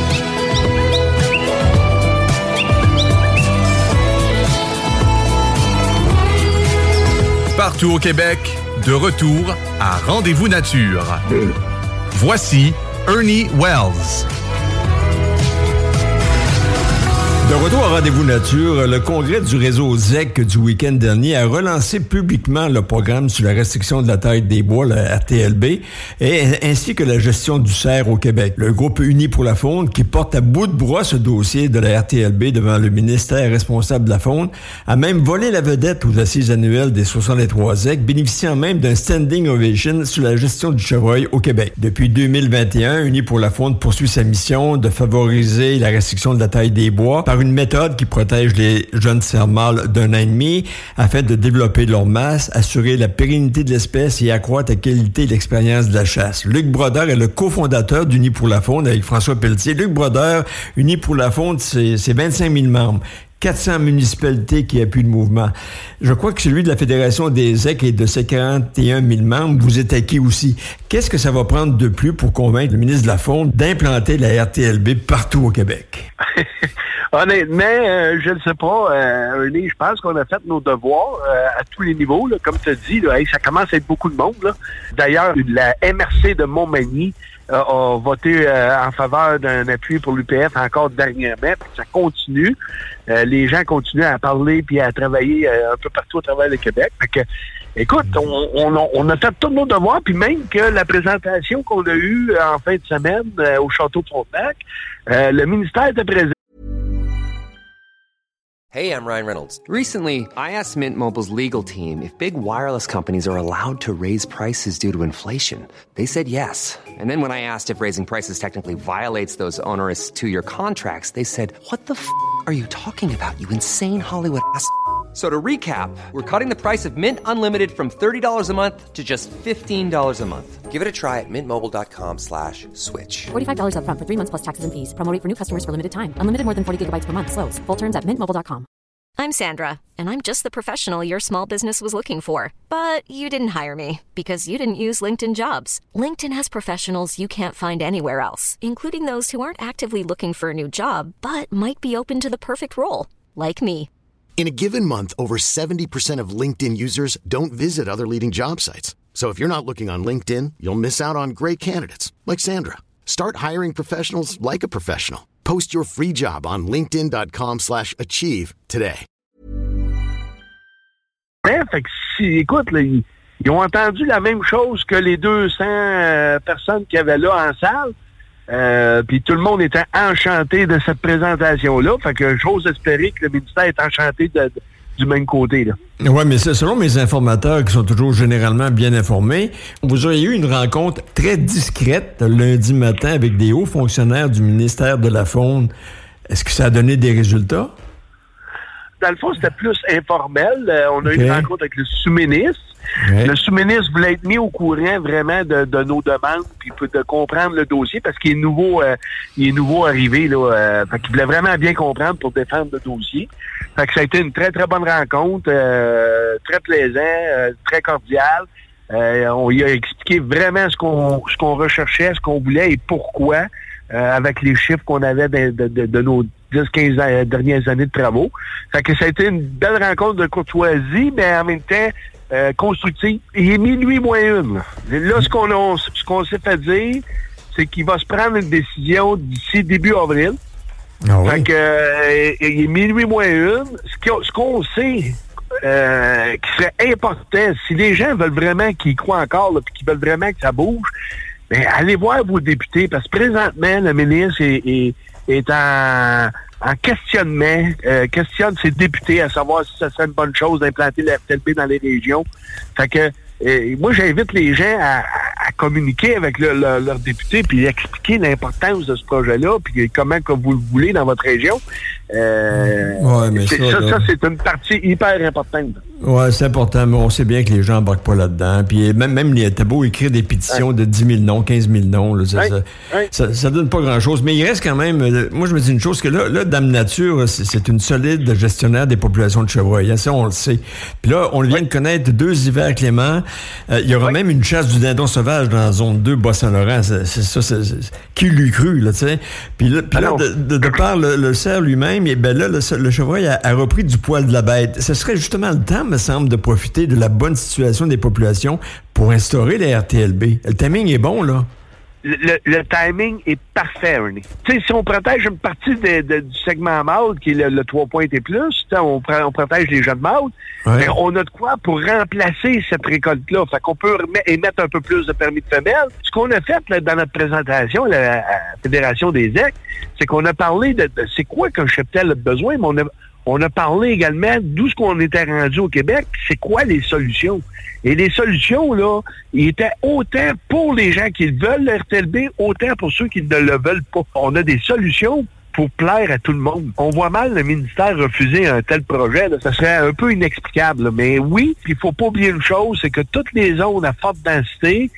Partout au Québec, de retour à Rendez-vous Nature. Voici Ernie Wells. De retour à Rendez-vous Nature, le congrès du réseau Z E C du week-end dernier a relancé publiquement le programme sur la restriction de la taille des bois, la R T L B, et ainsi que la gestion du cerf au Québec. Le groupe Unis pour la Faune, qui porte à bout de bras ce dossier de la R T L B devant le ministère responsable de la faune, a même volé la vedette aux assises annuelles des soixante-trois Z E C, bénéficiant même d'un standing ovation sur la gestion du chevreuil au Québec. Depuis deux mille vingt et un, Unis pour la Faune poursuit sa mission de favoriser la restriction de la taille des bois par une méthode qui protège les jeunes cerfs mâles d'un an et demi afin de développer leur masse, assurer la pérennité de l'espèce et accroître la qualité et l'expérience de la chasse. Luc Brodeur est le cofondateur d'Unis pour la Faune avec François Pelletier. Luc Brodeur, Unis pour la Faune, c'est, c'est vingt-cinq mille membres. quatre cents municipalités qui appuient le mouvement. Je crois que celui de la Fédération des Z E C et de ses quarante et un mille membres vous est acquis aussi. Qu'est-ce que ça va prendre de plus pour convaincre le ministre de la Faune d'implanter la R T L B partout au Québec? Honnêtement, euh, je ne sais pas, euh, Ernie, je pense qu'on a fait nos devoirs euh, à tous les niveaux. Là, comme tu as dit, là, hey, ça commence à être beaucoup de monde. Là. D'ailleurs, la M R C de Montmagny euh, a voté euh, en faveur d'un appui pour l'U P F encore dernièrement. Puis ça continue. Euh, les gens continuent à parler puis à travailler euh, un peu partout à travers le Québec. Fait que, écoute, on, on, on a fait tous nos devoirs, puis même que la présentation qu'on a eue en fin de semaine euh, au Château de Frontenac, euh, le ministère était présent. Hey, I'm Ryan Reynolds. Recently, I asked Mint Mobile's legal team if big wireless companies are allowed to raise prices due to inflation. They said yes. And then when I asked if raising prices technically violates those onerous two-year contracts, they said, what the f*** are you talking about, you insane Hollywood ass f- So to recap, we're cutting the price of Mint Unlimited from thirty dollars a month to just fifteen dollars a month. Give it a try at mintmobile.com slash switch. forty-five dollars up front for three months plus taxes and fees. Promo rate for new customers for limited time. Unlimited more than forty gigabytes per month. Slows full terms at mint mobile dot com. I'm Sandra, and I'm just the professional your small business was looking for. But you didn't hire me because you didn't use LinkedIn Jobs. LinkedIn has professionals you can't find anywhere else, including those who aren't actively looking for a new job, but might be open to the perfect role, like me. In a given month, over seventy percent of LinkedIn users don't visit other leading job sites. So if you're not looking on LinkedIn, you'll miss out on great candidates like Sandra. Start hiring professionals like a professional. Post your free job on linkedin.com slash achieve today. Ouais, fait que si, écoute, là, ils, ils ont entendu la même chose que les deux cents euh, personnes qu'il y avait là en salle. Euh, puis tout le monde était enchanté de cette présentation-là. Fait que j'ose espérer que le ministère est enchanté de, de, du même côté, là. Oui, mais selon mes informateurs, qui sont toujours généralement bien informés, vous auriez eu une rencontre très discrète lundi matin avec des hauts fonctionnaires du ministère de la Faune. Est-ce que ça a donné des résultats? Dans le fond, c'était plus informel. Euh, on a okay. eu une rencontre avec le sous-ministre. Ouais. Le sous-ministre voulait être mis au courant vraiment de, de nos demandes puis de comprendre le dossier parce qu'il est nouveau euh, il est nouveau arrivé là. Euh, fait qu'il voulait vraiment bien comprendre pour défendre le dossier. Fait que ça a été une très, très bonne rencontre, euh, très plaisant, euh, très cordial. Euh, on lui a expliqué vraiment ce qu'on ce qu'on recherchait, ce qu'on voulait et pourquoi, euh, avec les chiffres qu'on avait de, de, de, de nos dix à quinze dernières années de travaux. Fait que ça a été une belle rencontre de courtoisie, mais en même temps Euh, constructif. Il est minuit moins une. Là, là ce qu'on a, ce qu'on s'est fait dire, c'est qu'il va se prendre une décision d'ici début avril. Ah oui. Fait que euh, il est minuit moins une. Ce qu'on, ce qu'on sait euh, qui serait important, si les gens veulent vraiment qu'ils y croient encore, là, puis qu'ils veulent vraiment que ça bouge, ben allez voir vos députés, parce que présentement, le ministre est, est, est en en questionnement, euh, questionne ses députés à savoir si ce serait une bonne chose d'implanter la R T L B dans les régions. Fait que euh, moi, j'invite les gens à, à communiquer avec le, le, leurs députés puis expliquer l'importance de ce projet-là puis comment que vous le voulez dans votre région. Euh, ouais, mais c'est, ça, ça, ça, c'est une partie hyper importante. Oui, c'est important, mais on sait bien que les gens n'embarquent pas là-dedans. Puis même, même les, t'as beau écrire des pétitions ouais. de dix mille noms, quinze mille noms, là, ça, ouais. Ça, ouais. ça, ça donne pas grand-chose. Mais il reste quand même... Moi, je me dis une chose, que là, là Dame Nature, c'est, c'est une solide gestionnaire des populations de chevreuils. Hein, ça, on le sait. Puis là, on vient ouais. de connaître deux hivers cléments. Euh, il y aura ouais. même une chasse du dindon sauvage dans la zone deux Bas-Saint-Laurent. C'est, c'est ça, c'est, c'est, qui l'eût cru, là, tu sais. Puis là, puis là de, de, de par le, le cerf lui-même, et ben là, le, le chevreuil a, a repris du poil de la bête. Ce serait justement le temps, me semble, de profiter de la bonne situation des populations pour instaurer la R T L B. Le timing est bon, là. Le, le timing est parfait, Ernie. Tu sais, si on protège une partie de, de, du segment mâle, qui est le, le trois points et plus, on, on protège les jeunes mâles, ouais. mais on a de quoi pour remplacer cette récolte-là. Fait qu'on peut remet, émettre un peu plus de permis de femelles. Ce qu'on a fait là, dans notre présentation à la, à la Fédération des Z E C, c'est qu'on a parlé de, de c'est quoi qu'un cheptel a besoin, mais on a On a parlé également d'où ce qu'on était rendu au Québec, c'est quoi les solutions. Et les solutions, là, ils étaient autant pour les gens qui veulent le R T L B, autant pour ceux qui ne le veulent pas. On a des solutions pour plaire à tout le monde. On voit mal le ministère refuser un tel projet. Là. Ça serait un peu inexplicable. Là. Mais oui, il faut pas oublier une chose, c'est que toutes les zones à forte densité,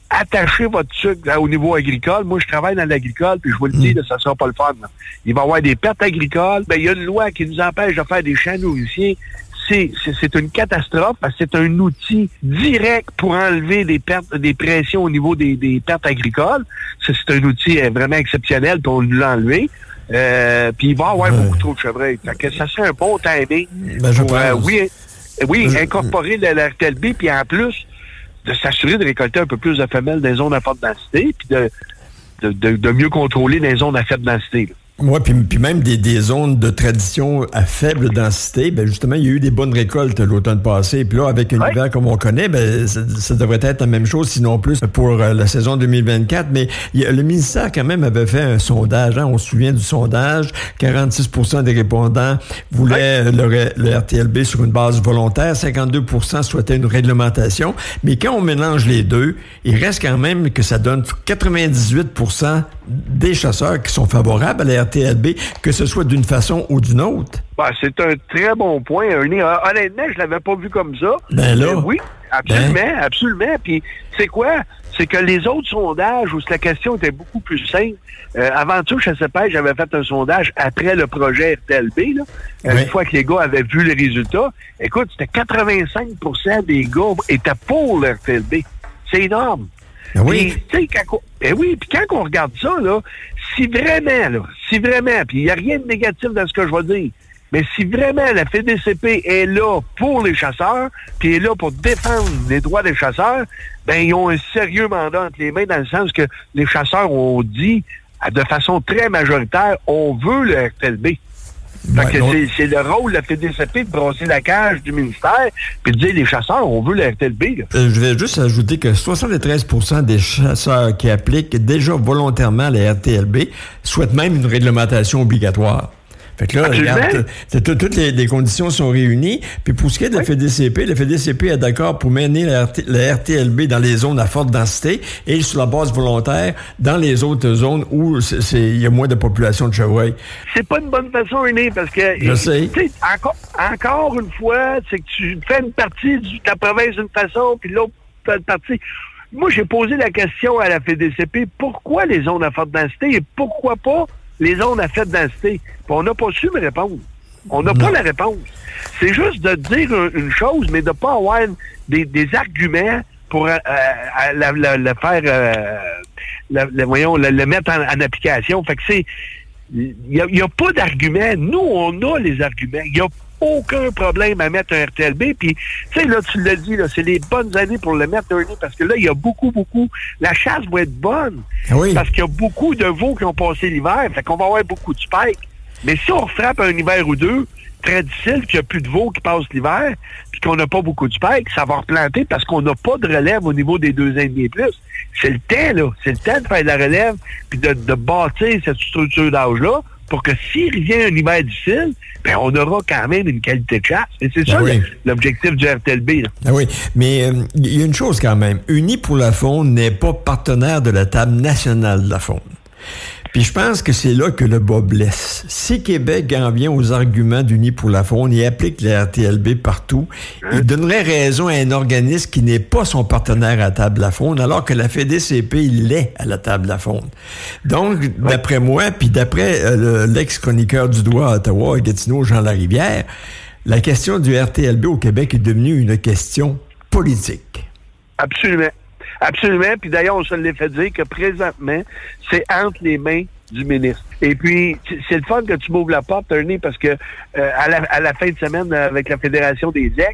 attachez votre sucre là, au niveau agricole. Moi, je travaille dans l'agricole, puis je vous le dis, là, ça sera pas le fun. Là. Il va y avoir des pertes agricoles. Ben, il y a une loi qui nous empêche de faire des champs nourriciers. C'est, c'est, c'est une catastrophe parce que c'est un outil direct pour enlever des pertes, des pressions au niveau des, des pertes agricoles. C'est, c'est un outil euh, vraiment exceptionnel, puis on l'a enlevé. Euh, puis il va y avoir ouais. beaucoup trop de chevreuils. Fait que ça serait un bon timing ben, je pour, pense. euh, oui, oui je... incorporer le, le R T L B, puis en plus, de s'assurer de récolter un peu plus de femelles dans les zones à forte densité, puis de, de, de, de mieux contrôler dans les zones à faible densité. Là. Oui, puis, puis même des, des zones de tradition à faible densité, ben justement, il y a eu des bonnes récoltes l'automne passé. Puis là, avec un ouais. hiver comme on connaît, ben ça, ça devrait être la même chose, sinon plus, pour euh, la saison deux mille vingt-quatre. Mais il y a, le ministère, quand même, avait fait un sondage. Hein, on se souvient du sondage. quarante-six pour cent des répondants voulaient ouais. le, le R T L B sur une base volontaire. cinquante-deux pour cent souhaitaient une réglementation. Mais quand on mélange les deux, il reste quand même que ça donne quatre-vingt-dix-huit pour cent des chasseurs qui sont favorables à la R T L B, que ce soit d'une façon ou d'une autre. Ben, c'est un très bon point, Ernie. Honnêtement, je l'avais pas vu comme ça. Ben là. Mais oui, absolument, ben. absolument. Puis, c'est quoi? C'est que les autres sondages où la question était beaucoup plus simple. Euh, avant tout, je sais pas, j'avais fait un sondage après le projet R T L B, là. Oui. Une fois que les gars avaient vu les résultats. Écoute, c'était quatre-vingt-cinq pour cent des gars étaient pour le R T L B. C'est énorme. Ben oui. Puis, quand, ben oui, puis quand on regarde ça, là, si vraiment, là, si vraiment, puis il n'y a rien de négatif dans ce que je vais dire, mais si vraiment la F D C P est là pour les chasseurs, puis est là pour défendre les droits des chasseurs, ben ils ont un sérieux mandat entre les mains dans le sens que les chasseurs ont dit, de façon très majoritaire, on veut le R T L B. Fait ouais, que c'est, c'est le rôle de la F D C P de brosser la cage du ministère puis de dire les chasseurs, on veut le R T L B. Là. Euh, je vais juste ajouter que soixante-treize pour cent des chasseurs qui appliquent déjà volontairement le R T L B souhaitent même une réglementation obligatoire. Fait que là, Absolument. regarde, t- t- toutes les, les conditions sont réunies. Puis pour ce qui est de la oui. F D C P, la F D C P est d'accord pour mener le R T, le R T L B dans les zones à forte densité et sur la base volontaire dans les autres zones où c'est, c'est, il y a moins de population de chevreuils. C'est pas une bonne façon, René, parce que... Je sais. Encore, encore une fois, c'est que tu fais une partie de ta province d'une façon, puis l'autre partie... Moi, j'ai posé la question à la F D C P, pourquoi les zones à forte densité et pourquoi pas les zones à faible densité? Puis on n'a pas su me répondre. On n'a pas la réponse. C'est juste de dire une chose, mais de ne pas avoir des, des arguments pour euh, la, la, la faire, euh, la, la, voyons, le, le mettre en, en application. Fait que c'est... Il n'y a, y a pas d'arguments. Nous, on a les arguments. Il n'y a aucun problème à mettre un R T L B. Puis, tu sais, là, tu l'as dit, là, c'est les bonnes années pour le mettre, Ernie, parce que là, il y a beaucoup, beaucoup... La chasse va être bonne. Oui. Parce qu'il y a beaucoup de veaux qui ont passé l'hiver. Fait qu'on va avoir beaucoup de spikes. Mais si on frappe un hiver ou deux, très difficile, qu'il n'y a plus de veaux qui passent l'hiver, puis qu'on n'a pas beaucoup de spikes, ça va replanter parce qu'on n'a pas de relève au niveau des deux ans et demi et plus. C'est le temps, là. C'est le temps de faire de la relève puis de, de bâtir cette structure d'âge-là pour que s'il revient un hiver difficile, ben on aura quand même une qualité de chasse. Et c'est ben ça oui. l'objectif du R T L B. Là. Ah oui, mais il euh, y a une chose quand même. Unis pour la faune n'est pas partenaire de la table nationale de la faune. Puis je pense que c'est là que le bas blesse. Si Québec en vient aux arguments d'Unis pour la faune et applique le R T L B partout, hein? il donnerait raison à un organisme qui n'est pas son partenaire à la table de la faune, alors que la F D C P, il l'est à la table de la faune. Donc, ouais. d'après moi, puis d'après euh, le, l'ex-chroniqueur du droit à Ottawa, à Gatineau, Jean Larivière, la question du R T L B au Québec est devenue une question politique. Absolument. Absolument. Puis d'ailleurs, on se l'est fait dire que présentement, c'est entre les mains du ministre. Et puis, c'est le fun que tu m'ouvres la porte, Ernie, parce que euh, à, la, à la fin de semaine, avec la Fédération des E C,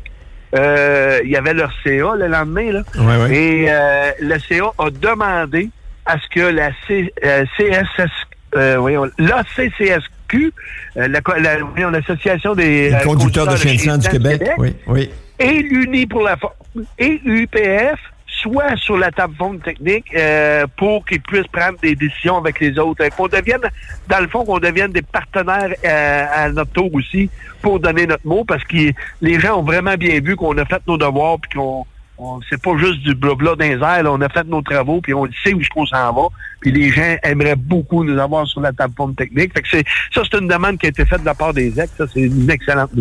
euh, il y avait leur C A le lendemain, là. Ouais, ouais. Et euh, le C A a demandé à ce que la C, euh, C S S, euh, voyons, l'A C C S Q, euh, la, la, voyons, l'Association des euh, conducteurs de chiens de sang du Québec, Québec oui, oui. et l'Uni pour la et U P F soit sur la table ronde technique euh, pour qu'ils puissent prendre des décisions avec les autres. Qu'on devienne, dans le fond, qu'on devienne des partenaires euh, à notre tour aussi pour donner notre mot, parce que les gens ont vraiment bien vu qu'on a fait nos devoirs puis qu'on on, c'est pas juste du blabla dans les airs, là, on a fait nos travaux puis on sait où on s'en va. Puis les gens aimeraient beaucoup nous avoir sur la table ronde technique. Fait que c'est, ça, c'est une demande qui a été faite de la part des E C. Ça, c'est une excellente nouvelle.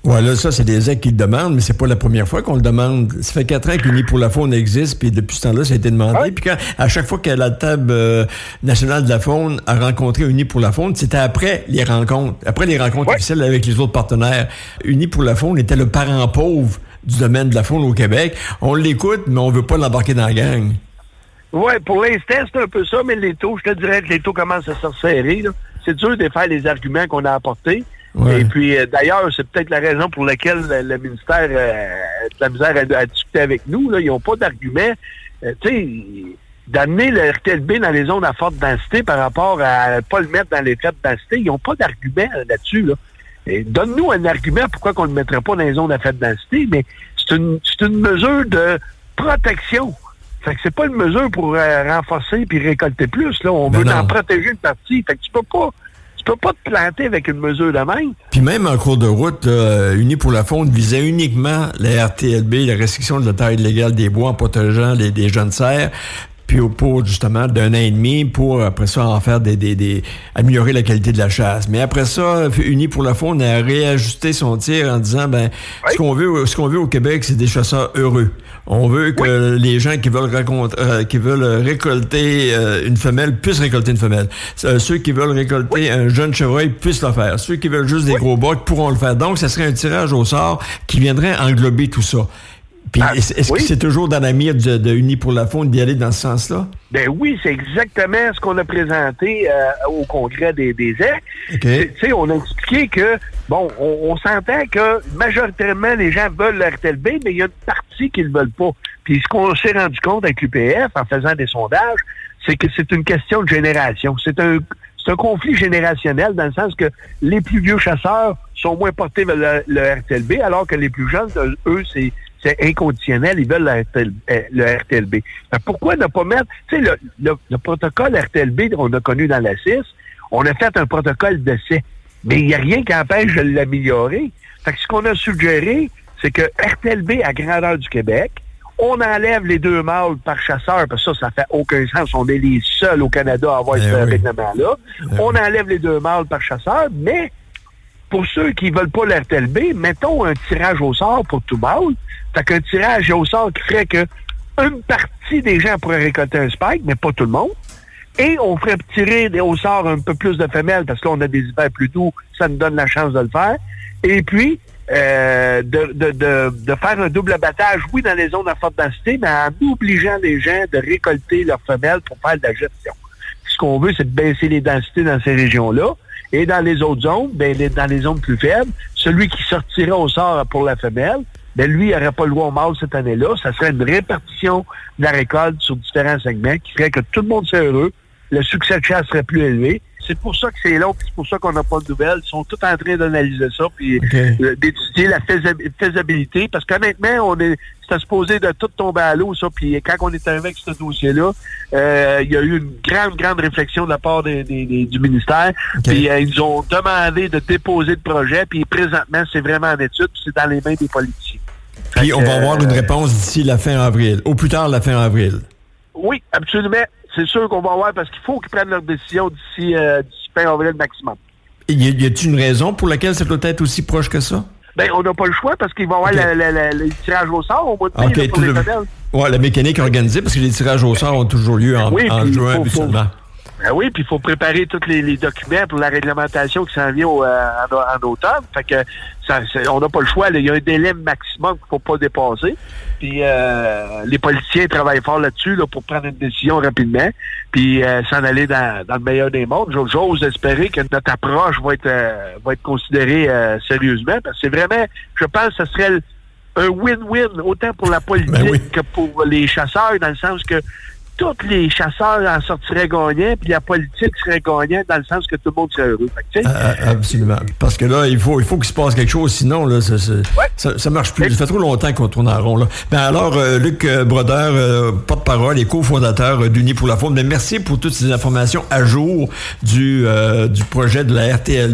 Ouais, là, ça, c'est des actes qui le demandent, mais c'est pas la première fois qu'on le demande. Ça fait quatre ans qu'Unis pour la faune existe, puis depuis ce temps-là, ça a été demandé. Ouais. Puis quand, à chaque fois que la table euh, nationale de la faune a rencontré Unis pour la faune, c'était après les rencontres, après les rencontres ouais. officielles avec les autres partenaires. Unis pour la faune était le parent pauvre du domaine de la faune au Québec. On l'écoute, mais on veut pas l'embarquer dans la gang. Oui, pour l'instant, c'est un peu ça, mais les taux, je te dirais que les taux commencent à se resserrer. Là. C'est dur de faire les arguments qu'on a apportés. Ouais. Et puis, euh, d'ailleurs, c'est peut-être la raison pour laquelle le, le ministère euh, de la misère a, a discuté avec nous. Là. Ils n'ont pas d'argument. Euh, tu sais, d'amener le R T L B dans les zones à forte densité par rapport à ne pas le mettre dans les faibles densités, ils n'ont pas d'argument là-dessus. Là. Et donne-nous un argument pourquoi on ne le mettrait pas dans les zones à faible densité, mais c'est une, c'est une mesure de protection. Fait que c'est pas une mesure pour euh, renforcer puis récolter plus. Là. On ben veut non. en protéger une partie. Fait que tu peux pas... Tu peux pas te planter avec une mesure de même. Puis même en cours de route, euh, Unis pour la faune visait uniquement la R T L B, la restriction de la taille légale des bois en protégeant les, des jeunes cerfs, puis au pour justement d'un an et demi pour après ça en faire des, des, des améliorer la qualité de la chasse. Mais après ça, Unis pour la faune a réajusté son tir en disant ben oui. ce qu'on veut, ce qu'on veut au Québec, c'est des chasseurs heureux. On veut que oui. les gens qui veulent raconter, euh, qui veulent récolter euh, une femelle puissent récolter une femelle. Euh, ceux qui veulent récolter oui. un jeune chevreuil puissent le faire. Ceux qui veulent juste des oui. gros bocs pourront le faire. Donc, ça serait un tirage au sort qui viendrait englober tout ça. Puis, ah, est-ce, est-ce oui. que c'est toujours dans la mire de, de Unis pour la faune d'y aller dans ce sens-là? Ben oui, c'est exactement ce qu'on a présenté euh, au congrès des, des E C. Okay. Tu sais, on a expliqué que, bon, on, on s'entend que majoritairement, les gens veulent le R T L B, mais il y a une partie qui ne le veulent pas. Puis ce qu'on s'est rendu compte avec l'U P F, en faisant des sondages, c'est que c'est une question de génération. C'est un, c'est un conflit générationnel dans le sens que les plus vieux chasseurs sont moins portés vers le, le R T L B, alors que les plus jeunes, eux, c'est... c'est inconditionnel, ils veulent le R T L B. Le R T L B. Pourquoi ne pas mettre... Tu sais, le, le, le protocole R T L B qu'on a connu dans la S I S, on a fait un protocole d'essai, mais il n'y a rien qui empêche de l'améliorer. Fait que ce qu'on a suggéré, c'est que R T L B à grandeur du Québec, on enlève les deux mâles par chasseur, parce que ça, ça fait aucun sens. On est les seuls au Canada à avoir ce eh règlement-là. Oui. On enlève les deux mâles par chasseur, mais pour ceux qui ne veulent pas le R T L B, mettons un tirage au sort pour tout mâle. Fait qu'un tirage au sort qui ferait que une partie des gens pourraient récolter un spike, mais pas tout le monde. Et on ferait tirer au sort un peu plus de femelles, parce que là, on a des hivers plus doux, ça nous donne la chance de le faire. Et puis, euh, de, de, de, de faire un double abattage, oui, dans les zones à forte densité, mais en obligeant les gens de récolter leurs femelles pour faire de la gestion. Ce qu'on veut, c'est de baisser les densités dans ces régions-là. Et dans les autres zones, ben, les, dans les zones plus faibles, celui qui sortira au sort pour la femelle, ben lui, il n'aurait pas le droit au mâle cette année-là. Ça serait une répartition de la récolte sur différents segments qui ferait que tout le monde serait heureux. Le succès de chasse serait plus élevé. C'est pour ça que c'est long, puis c'est pour ça qu'on n'a pas de nouvelles. Ils sont tous en train d'analyser ça, puis okay. euh, d'étudier la faisab- faisabilité. Parce qu'honnêtement, on est, c'était supposé de tout tomber à l'eau, ça. Puis quand on est arrivé avec ce dossier-là, euh, il y a eu une grande, grande réflexion de la part des, des, des, du ministère. Okay. Puis euh, ils nous ont demandé de déposer le projet. Puis présentement, c'est vraiment en étude, puis c'est dans les mains des politiciens. Puis fait on que, va avoir euh, une réponse d'ici la fin avril. Au plus tard, la fin avril. Oui, absolument. C'est sûr qu'on va avoir, parce qu'il faut qu'ils prennent leur décision d'ici, euh, d'ici fin avril maximum. Et y, y a-t-il une raison pour laquelle ça doit être aussi proche que ça? Ben, on n'a pas le choix, parce qu'il va y avoir okay. le, le, le, le tirage au sort au mois de mai okay, pour les le... femelles. Ouais, la mécanique organisée, parce que les tirages au sort ont toujours lieu en, oui, en juin, faut, habituellement. Ben oui, puis il faut préparer tous les, les documents pour la réglementation qui s'en vient au, euh, en, en automne. Fait que ça, on n'a pas le choix. Il y a un délai maximum qu'il ne faut pas dépasser. Puis euh, les politiciens travaillent fort là-dessus là, pour prendre une décision rapidement, puis euh, s'en aller dans, dans le meilleur des mondes. J'ose espérer que notre approche va être euh, va être considérée euh, sérieusement, parce que c'est vraiment, je pense que ce serait un win-win, autant pour la politique ben oui. que pour les chasseurs, dans le sens que tous les chasseurs en sortiraient gagnants, puis la politique serait gagnante dans le sens que tout le monde serait heureux. Fait que, euh, absolument. Parce que là, il faut, il faut qu'il se passe quelque chose, sinon, là, ça, ça, ouais. ça, ça marche plus. Et... Ça fait trop longtemps qu'on tourne en rond, là. Ben alors, euh, Luc Brodeur, euh, porte-parole et cofondateur d'Unis pour la faune, ben merci pour toutes ces informations à jour du, euh, du projet de la R T L B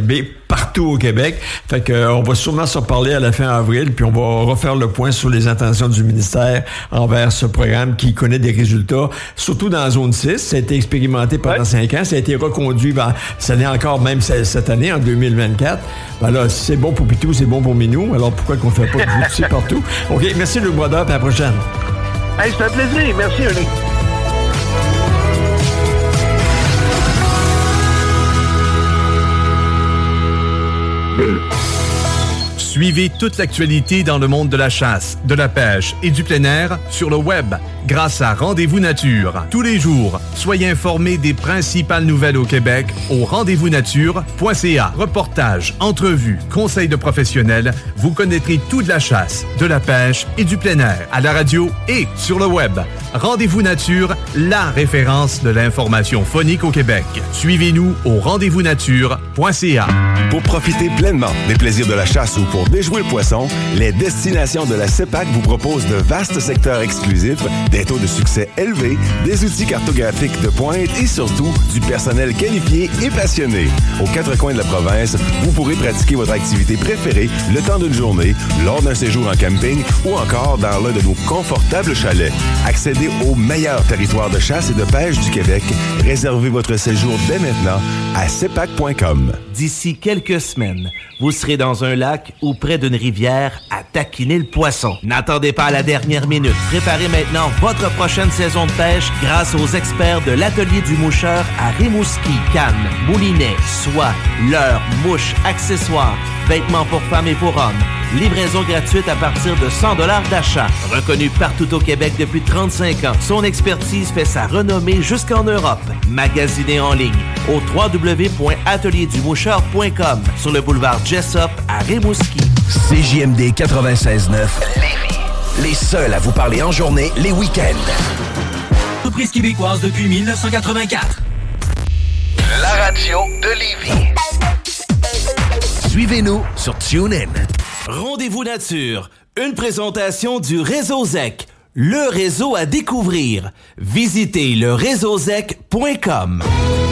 partout au Québec. Fait que euh, on va sûrement se reparler à la fin avril, puis on va refaire le point sur les intentions du ministère envers ce programme qui connaît des résultats, surtout dans la zone six. Ça a été expérimenté pendant cinq ans. Ça a été reconduit, ben, ça l'est encore même cette année, en deux mille vingt-quatre. Ben là, si c'est bon pour Pitou, c'est bon pour Minou. Alors pourquoi qu'on ne fait pas de boutier partout? OK, merci Luc Brodeur, puis à la prochaine. Hey, c'est un plaisir. Merci, René. Suivez toute l'actualité dans le monde de la chasse, de la pêche et du plein air sur le web grâce à Rendez-vous Nature. Tous les jours, soyez informés des principales nouvelles au Québec au rendez-vous nature point c a. Reportages, entrevues, conseils de professionnels, vous connaîtrez tout de la chasse, de la pêche et du plein air à la radio et sur le web. Rendez-vous Nature, la référence de l'information phonique au Québec. Suivez-nous au rendez-vous nature point c a. Pour profiter pleinement des plaisirs de la chasse ou pour déjouer le poisson, les destinations de la C E P A C vous proposent de vastes secteurs exclusifs, des taux de succès élevés, des outils cartographiques de pointe et surtout du personnel qualifié et passionné. Aux quatre coins de la province, vous pourrez pratiquer votre activité préférée le temps d'une journée, lors d'un séjour en camping ou encore dans l'un de nos confortables chalets. Accédez au meilleur territoire de chasse et de pêche du Québec. Réservez votre séjour dès maintenant à c e p a c point com. D'ici quelques semaines, vous serez dans un lac ou près d'une rivière à taquiner le poisson. N'attendez pas à la dernière minute. Préparez maintenant votre prochaine saison de pêche grâce aux experts de l'Atelier du Moucheur à Rimouski, Cannes, Moulinet, soie, leurre, mouches, accessoires, vêtements pour femmes et pour hommes. Livraison gratuite à partir de cent dollars d'achat. Reconnu partout au Québec depuis trente-cinq ans, son expertise fait sa renommée jusqu'en Europe. Magasinez en ligne au w w w point atelier du moucheur point com sur le boulevard Jessup à Rimouski. C J M D quatre-vingt-seize neuf Lévis. Les seuls à vous parler en journée, les week-ends. Entreprise québécoise depuis mille neuf cent quatre-vingt-quatre. La radio de Lévis. Suivez-nous sur TuneIn. Rendez-vous Nature, une présentation du Réseau Z E C, le réseau à découvrir. Visitez le réseau z e c point com.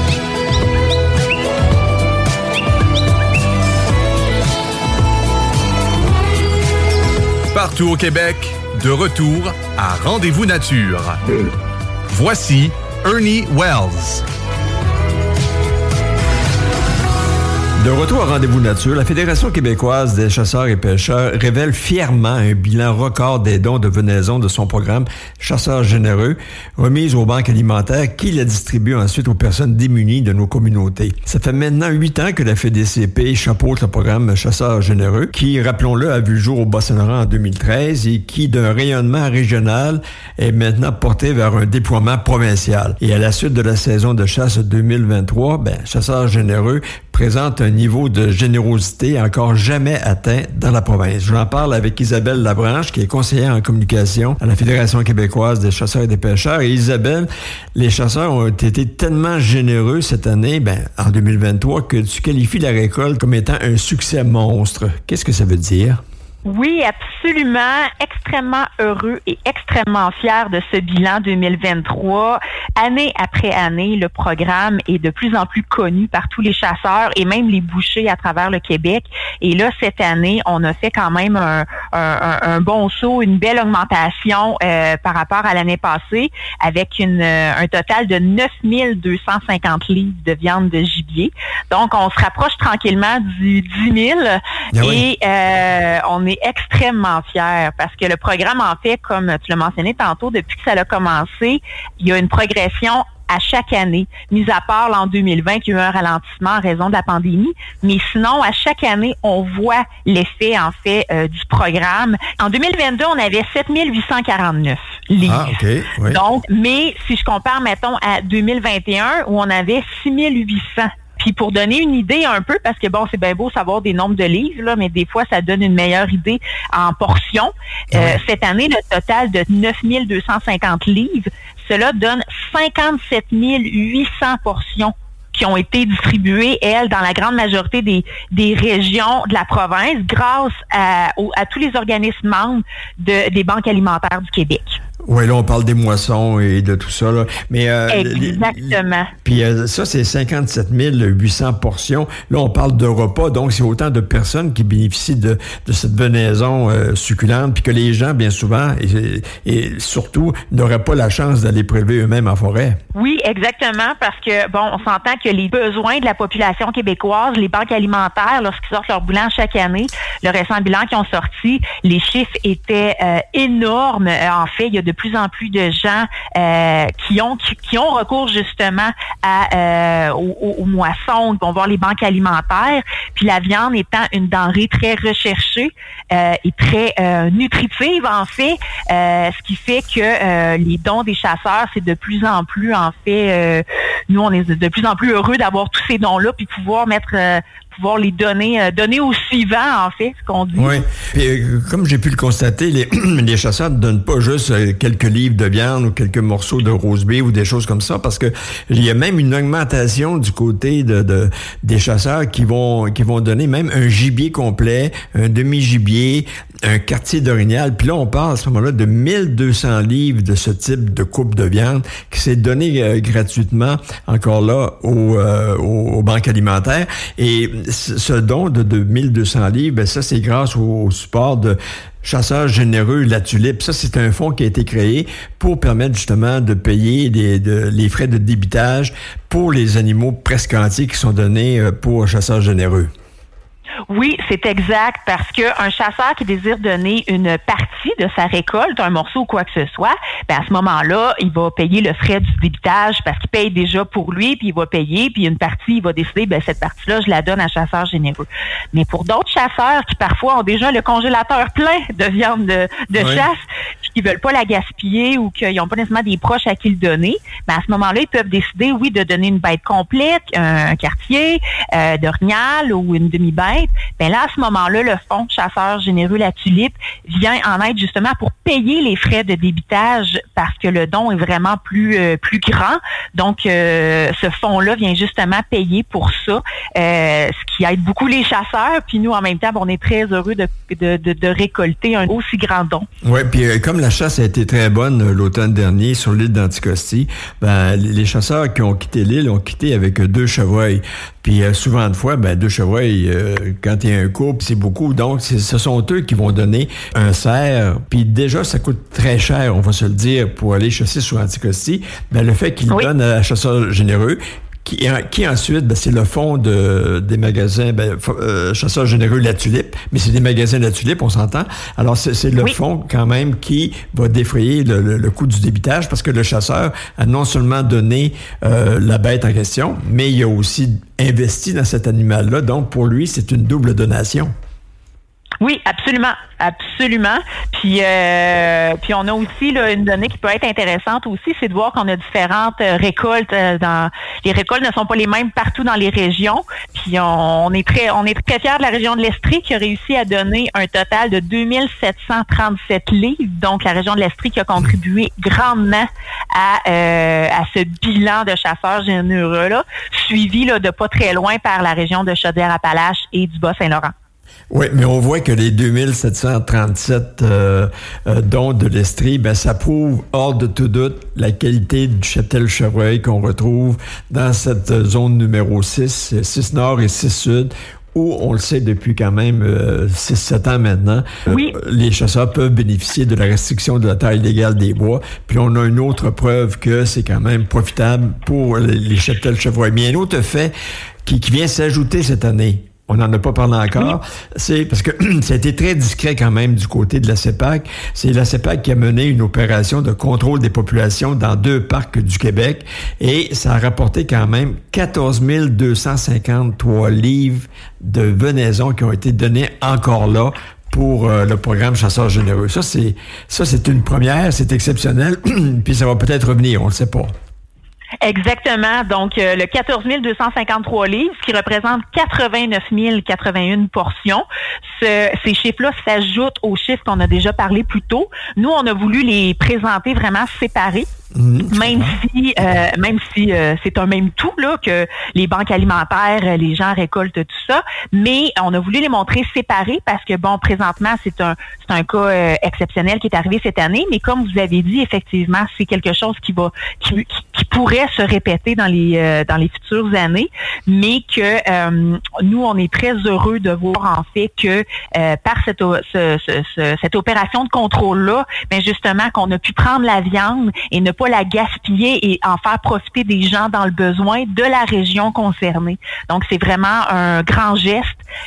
Partout au Québec, de retour à Rendez-vous Nature. Voici Ernie Wells. De retour à Rendez-vous Nature, la Fédération québécoise des chasseurs et pêcheurs révèle fièrement un bilan record des dons de venaison de son programme Chasseurs généreux, remise aux banques alimentaires qui la distribuent ensuite aux personnes démunies de nos communautés. Ça fait maintenant huit ans que la F D C P chapeaute le programme Chasseurs généreux, qui, rappelons-le, a vu le jour au Bas-Saint-Laurent en deux mille treize et qui, d'un rayonnement régional, est maintenant porté vers un déploiement provincial. Et à la suite de la saison de chasse deux mille vingt-trois, ben, Chasseurs généreux présente un niveau de générosité encore jamais atteint dans la province. Je en parle avec Isabelle Labranche, qui est conseillère en communication à la Fédération québécoise des chasseurs et des pêcheurs. Et Isabelle, les chasseurs ont été tellement généreux cette année, ben, en deux mille vingt-trois, que tu qualifies la récolte comme étant un succès monstre. Qu'est-ce que ça veut dire? Oui, absolument. Extrêmement heureux et extrêmement fier de ce bilan deux mille vingt-trois. Année après année, le programme est de plus en plus connu par tous les chasseurs et même les bouchers à travers le Québec. Et là, cette année, on a fait quand même un, un, un bon saut, une belle augmentation euh, par rapport à l'année passée, avec une, un total de neuf mille deux cent cinquante livres de viande de gibier. Donc, on se rapproche tranquillement du dix mille ah oui. et euh, on est extrêmement fiers parce que le programme, en fait, comme tu l'as mentionné tantôt, depuis que ça a commencé, il y a une progression à chaque année, mis à part l'an deux mille vingt, qui a eu un ralentissement en raison de la pandémie. Mais sinon, à chaque année, on voit l'effet, en fait, euh, du programme. En deux mille vingt-deux, on avait sept mille huit cent quarante-neuf livres. Ah, OK. Oui. Donc, mais si je compare, mettons, à deux mille vingt et un, où on avait six mille huit cents. Puis pour donner une idée un peu, parce que bon, c'est bien beau savoir des nombres de livres, là, mais des fois, ça donne une meilleure idée en portions. Euh, ouais. Cette année, le total de neuf mille deux cent cinquante livres, cela donne cinquante-sept mille huit cents portions qui ont été distribuées, elles, dans la grande majorité des, des régions de la province, grâce à, au, à tous les organismes membres de, des banques alimentaires du Québec. Oui, là, on parle des moissons et de tout ça, là. Mais, euh, Exactement. Puis euh, ça, c'est cinquante-sept mille huit cents portions. Là, on parle de repas, donc c'est autant de personnes qui bénéficient de, de cette venaison euh, succulente, puis que les gens, bien souvent, et, et surtout, n'auraient pas la chance d'aller prélever eux-mêmes en forêt. Oui, exactement, parce que, bon, on s'entend que les besoins de la population québécoise, les banques alimentaires, lorsqu'ils sortent leur bilan chaque année, le récent bilan qu'ils ont sorti, les chiffres étaient euh, énormes. En fait, il y a de plus en plus de gens euh, qui ont qui, qui ont recours justement à euh, aux, aux moissons, qui vont voir les banques alimentaires. Puis la viande étant une denrée très recherchée euh, et très euh, nutritive en fait, euh, ce qui fait que euh, les dons des chasseurs, c'est de plus en plus en fait, euh, nous on est de plus en plus heureux d'avoir tous ces dons-là puis pouvoir mettre euh, pouvoir les donner, euh, donner au suivant, en fait, ce qu'on dit. Oui. Puis, euh, comme j'ai pu le constater, les, les chasseurs ne donnent pas juste euh, quelques livres de viande ou quelques morceaux de roast beef ou des choses comme ça, parce que il y a même une augmentation du côté de, de des chasseurs qui vont qui vont donner même un gibier complet, un demi-gibier, un quartier d'orignal. Puis là, on parle à ce moment-là de mille deux cents livres de ce type de coupe de viande qui s'est donné euh, gratuitement, encore là, aux, euh, aux, aux banques alimentaires. Et ce don de, de mille deux cents livres, ben ça, c'est grâce au, au support de Chasseurs généreux, la Tulipe. Ça, c'est un fonds qui a été créé pour permettre justement de payer les, de, les frais de débitage pour les animaux presque entiers qui sont donnés pour Chasseurs généreux. Oui, c'est exact, parce que un chasseur qui désire donner une partie de sa récolte, un morceau ou quoi que ce soit, ben à ce moment-là, il va payer le frais du débitage parce qu'il paye déjà pour lui, puis il va payer, puis une partie, il va décider, ben cette partie-là, je la donne à chasseur généreux. Mais pour d'autres chasseurs qui parfois ont déjà le congélateur plein de viande de, de oui. chasse, puis qui veulent pas la gaspiller ou qu'ils n'ont pas nécessairement des proches à qui le donner, ben à ce moment-là, ils peuvent décider, oui, de donner une bête complète, un, un quartier, euh, d'orignal ou une demi-bête. Ben là, à ce moment-là, le fonds Chasseurs généreux La Tulipe vient en aide justement pour payer les frais de débitage parce que le don est vraiment plus euh, plus grand. Donc, euh, ce fonds-là vient justement payer pour ça, euh, ce qui aide beaucoup les chasseurs. Puis nous, en même temps, on est très heureux de, de, de, de récolter un aussi grand don. Oui, puis euh, comme la chasse a été très bonne euh, l'automne dernier sur l'île d'Anticosti, ben les chasseurs qui ont quitté l'île ont quitté avec euh, deux chevreuils. Puis euh, souvent de fois, ben deux chevreuils, euh, quand il y a un couple, c'est beaucoup. Donc, c'est, ce sont eux qui vont donner un cerf. Puis déjà, ça coûte très cher, on va se le dire, pour aller chasser sur Anticosti. Ben, le fait qu'ils oui. donnent à chasseurs généreux, Qui, qui ensuite, ben, c'est le fond de, des magasins ben, euh, Chasseurs généreux La Tulipe, mais c'est des magasins La Tulipe, on s'entend. Alors, c'est, c'est le oui. fonds quand même qui va défrayer le, le, le coût du débitage parce que le chasseur a non seulement donné euh, la bête en question, mais il a aussi investi dans cet animal-là. Donc, pour lui, c'est une double donation. Oui, absolument, absolument. Puis, euh, puis on a aussi là, une donnée qui peut être intéressante aussi, c'est de voir qu'on a différentes euh, récoltes. Euh, dans les récoltes ne sont pas les mêmes partout dans les régions. Puis on, on est très, on est très fiers de la région de l'Estrie qui a réussi à donner un total de deux mille sept cent trente-sept livres. Donc la région de l'Estrie qui a contribué grandement à euh, à ce bilan de chasseurs généreux là, suivi là de pas très loin par la région de Chaudière-Appalaches et du Bas-Saint-Laurent. Oui, mais on voit que les deux mille sept cent trente-sept euh, euh, dons de l'Estrie, ben ça prouve hors de tout doute la qualité du cheptel-chevreuil qu'on retrouve dans cette zone numéro six, six nord et six sud, où on le sait depuis quand même euh, six sept ans maintenant, oui. euh, les chasseurs peuvent bénéficier de la restriction de la taille légale des bois. Puis on a une autre preuve que c'est quand même profitable pour les, les cheptel-chevreuil. Mais un autre fait qui, qui vient s'ajouter cette année, on n'en a pas parlé encore, oui. c'est parce que ça a été très discret quand même du côté de la CEPAC. C'est la CEPAC qui a mené une opération de contrôle des populations dans deux parcs du Québec et ça a rapporté quand même quatorze mille deux cent cinquante-trois livres de venaison qui ont été donnés encore là pour euh, le programme Chasseurs généreux. Ça, c'est ça, c'est une première, c'est exceptionnel, puis ça va peut-être revenir, on ne le sait pas. Exactement. Donc, euh, le quatorze mille deux cent cinquante-trois livres, ce qui représente quatre-vingt-neuf mille quatre-vingt-une portions. Ce, ces chiffres-là s'ajoutent aux chiffres qu'on a déjà parlé plus tôt. Nous, on a voulu les présenter vraiment séparés Mmh, même si, euh, même si euh, c'est un même tout là que les banques alimentaires, les gens récoltent tout ça, mais on a voulu les montrer séparés parce que bon, présentement c'est un c'est un cas euh, exceptionnel qui est arrivé cette année, mais comme vous avez dit, effectivement, c'est quelque chose qui va qui, qui, qui pourrait se répéter dans les euh, dans les futures années, mais que euh, nous on est très heureux de voir en fait que euh, par cette ce, ce, ce, cette opération de contrôle là, ben justement qu'on a pu prendre la viande et ne pas la gaspiller et en faire profiter des gens dans le besoin de la région concernée. Donc, c'est vraiment un grand geste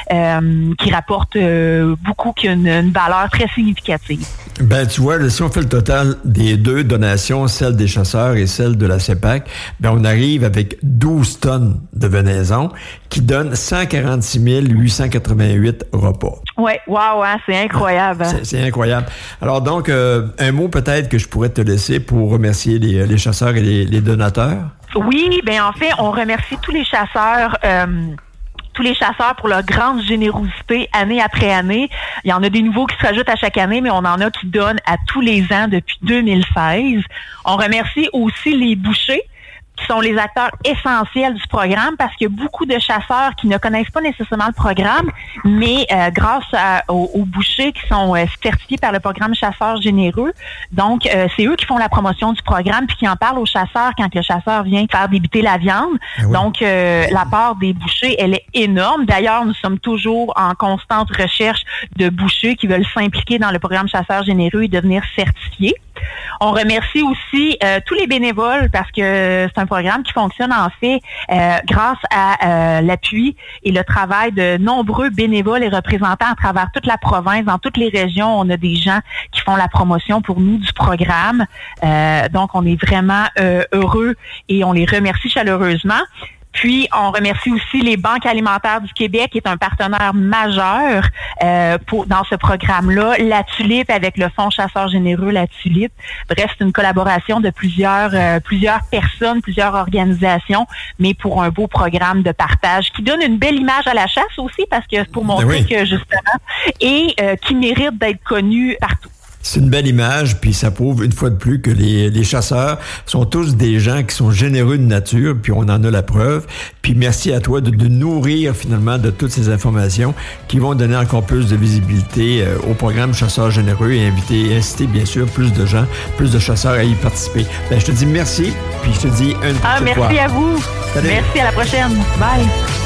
euh, qui rapporte euh, beaucoup, qui a une, une valeur très significative. Ben, tu vois, si on fait le total des deux donations, celle des chasseurs et celle de la C E P A C, ben, on arrive avec douze tonnes de venaison qui donnent cent quarante-six mille huit cent quatre-vingt-huit repas. Oui, wow, hein, c'est incroyable. C'est, c'est incroyable. Alors donc, euh, un mot peut-être que je pourrais te laisser pour remercier les, les chasseurs et les, les donateurs. Oui, ben en fait, on remercie tous les chasseurs. Euh, tous les chasseurs pour leur grande générosité année après année. Il y en a des nouveaux qui se rajoutent à chaque année, mais on en a qui donnent à tous les ans depuis deux mille seize. On remercie aussi les bouchers, qui sont les acteurs essentiels du programme, parce qu'il y a beaucoup de chasseurs qui ne connaissent pas nécessairement le programme, mais euh, grâce à, aux, aux bouchers qui sont euh, certifiés par le programme Chasseurs Généreux, donc euh, c'est eux qui font la promotion du programme puis qui en parlent aux chasseurs quand le chasseur vient faire débuter la viande. Ah oui. Donc euh, la part des bouchers, elle est énorme. D'ailleurs, nous sommes toujours en constante recherche de bouchers qui veulent s'impliquer dans le programme Chasseurs Généreux et devenir certifiés. On remercie aussi euh, tous les bénévoles parce que c'est un programme qui fonctionne en fait euh, grâce à euh, l'appui et le travail de nombreux bénévoles et représentants à travers toute la province, dans toutes les régions. On a des gens qui font la promotion pour nous du programme. Euh, donc, on est vraiment euh, heureux et on les remercie chaleureusement. Puis, on remercie aussi les Banques alimentaires du Québec, qui est un partenaire majeur euh, pour dans ce programme-là. La Tulipe avec le Fonds Chasseurs Généreux, la Tulipe. Bref, c'est une collaboration de plusieurs euh, plusieurs personnes, plusieurs organisations, mais pour un beau programme de partage qui donne une belle image à la chasse aussi, parce que pour montrer oui. que, justement, et euh, qui mérite d'être connu partout. C'est une belle image, puis ça prouve une fois de plus que les, les chasseurs sont tous des gens qui sont généreux de nature, puis on en a la preuve. Puis merci à toi de, de nourrir finalement de toutes ces informations qui vont donner encore plus de visibilité euh, au programme Chasseurs Généreux et inviter, inciter bien sûr plus de gens, plus de chasseurs à y participer. Ben, je te dis merci, puis je te dis une ah, prochaine merci fois. Merci à vous. Salut. Merci, à la prochaine. Bye.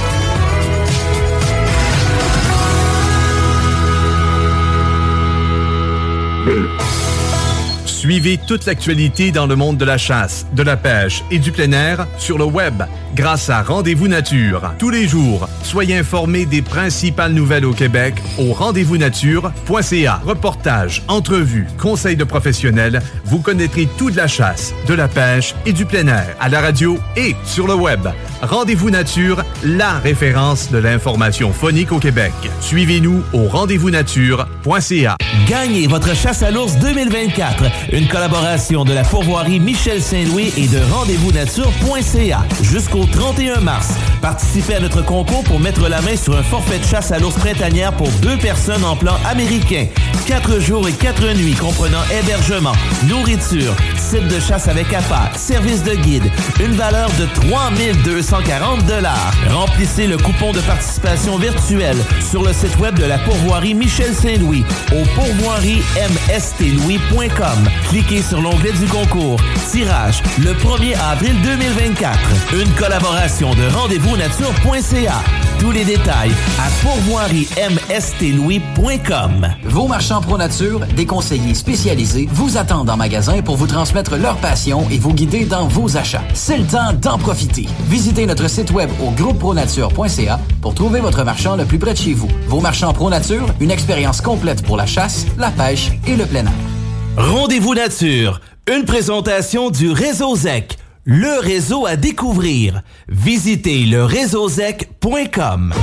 Suivez toute l'actualité dans le monde de la chasse, de la pêche et du plein air sur le web grâce à Rendez-vous Nature. Tous les jours, soyez informés des principales nouvelles au Québec au rendez-vous nature point c a. Reportages, entrevues, conseils de professionnels, vous connaîtrez tout de la chasse, de la pêche et du plein air à la radio et sur le web. Rendez-vous Nature, la référence de l'information phonique au Québec. Suivez-nous au rendez-vous nature point c a. Gagnez votre chasse à l'ours deux mille vingt-quatre, une collaboration de la pourvoirie Michel Saint-Louis et de rendez-vous nature point c a. Jusqu'au trente et un mars, participez à notre concours pour mettre la main sur un forfait de chasse à l'ours printanière pour deux personnes en plan américain. Quatre jours et quatre nuits comprenant hébergement, nourriture, site de chasse avec appât, service de guide, une valeur de trois mille deux cent quarante dollars. Remplissez le coupon de participation virtuelle sur le site web de la pourvoirie Michel Saint-Louis au pourvoirie m s t louis point com. Cliquez sur l'onglet du concours. Tirage le premier avril deux mille vingt-quatre. Une collaboration de rendez-vous nature point c a. Tous les détails à pourvoirie m s t louis point com. Vos marchands Pro Nature, des conseillers spécialisés, vous attendent en magasin pour vous transmettre leur passion et vous guider dans vos achats. C'est le temps d'en profiter. Visitez notre site web au groupe pro nature point c a pour trouver votre marchand le plus près de chez vous. Vos marchands Pro Nature, une expérience complète pour la chasse, la pêche et le plein air. Rendez-vous Nature, une présentation du Réseau Z E C. Le réseau à découvrir. Visitez le réseau z e c point com.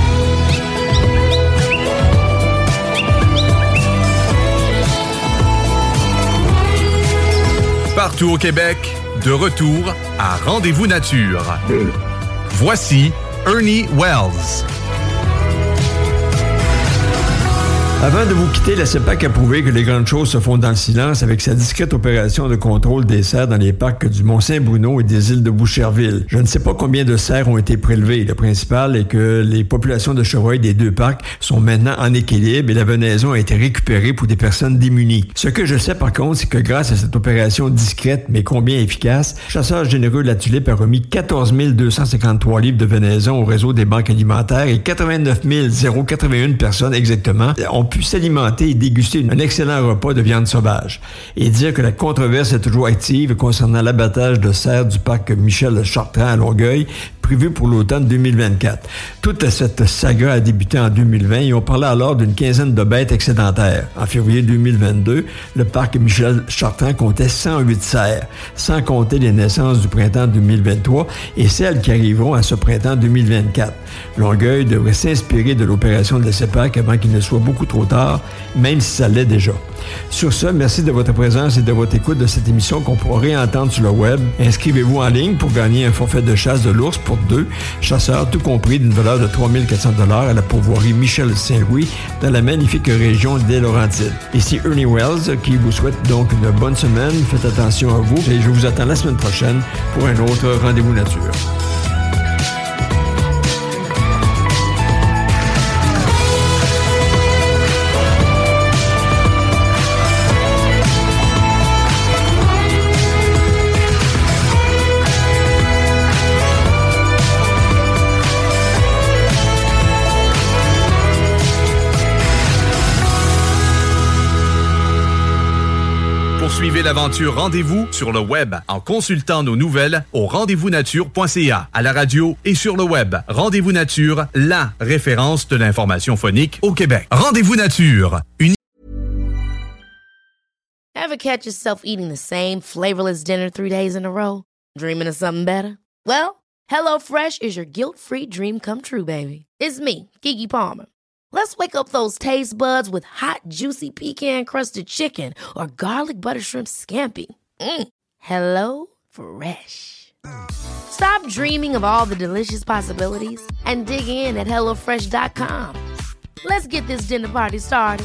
Partout au Québec, de retour à Rendez-vous Nature. Voici Ernie Wells. Avant de vous quitter, la CEPAC a prouvé que les grandes choses se font dans le silence avec sa discrète opération de contrôle des cerfs dans les parcs du Mont-Saint-Bruno et des îles de Boucherville. Je ne sais pas combien de cerfs ont été prélevés. Le principal est que les populations de chevreuils des deux parcs sont maintenant en équilibre et la venaison a été récupérée pour des personnes démunies. Ce que je sais par contre, c'est que grâce à cette opération discrète mais combien efficace, Chasseurs généreux de la Tulipe a remis quatorze mille deux cent cinquante-trois livres de venaison au réseau des banques alimentaires et quatre-vingt-neuf mille quatre-vingt-une personnes exactement ont pu s'alimenter et déguster un excellent repas de viande sauvage. Et dire que la controverse est toujours active concernant l'abattage de cerfs du parc Michel Chartrand à Longueuil, prévu pour l'automne deux mille vingt-quatre. Toute cette saga a débuté en deux mille vingt et on parlait alors d'une quinzaine de bêtes excédentaires. En février deux mille vingt-deux, le parc Michel Chartrand comptait cent huit cerfs, sans compter les naissances du printemps deux mille vingt-trois et celles qui arriveront à ce printemps deux mille vingt-quatre. Longueuil devrait s'inspirer de l'opération de la CEPAC avant qu'il ne soit beaucoup trop tard, même si ça l'est déjà. Sur ce, merci de votre présence et de votre écoute de cette émission qu'on pourra réentendre sur le web. Inscrivez-vous en ligne pour gagner un forfait de chasse de l'ours pour deux chasseurs, tout compris d'une valeur de trois mille quatre cents dollars à la pourvoirie Michel Saint-Louis dans la magnifique région des Laurentides. Ici Ernie Wells qui vous souhaite donc une bonne semaine. Faites attention à vous et je vous attends la semaine prochaine pour un autre Rendez-vous Nature. Suivez l'aventure Rendez-vous sur le web en consultant nos nouvelles au rendez-vous nature point c a, à la radio et sur le web. Rendez-vous Nature, la référence de l'information phonique au Québec. Rendez-vous Nature. Une... Ever catch yourself eating the same flavorless dinner three days in a row? Dreaming of something better? Well, HelloFresh is your guilt-free dream come true, baby. It's me, Keke Palmer. Let's wake up those taste buds with hot, juicy pecan-crusted chicken or garlic butter shrimp scampi. Mm. Hello Fresh. Stop dreaming of all the delicious possibilities and dig in at hello fresh dot com. Let's get this dinner party started.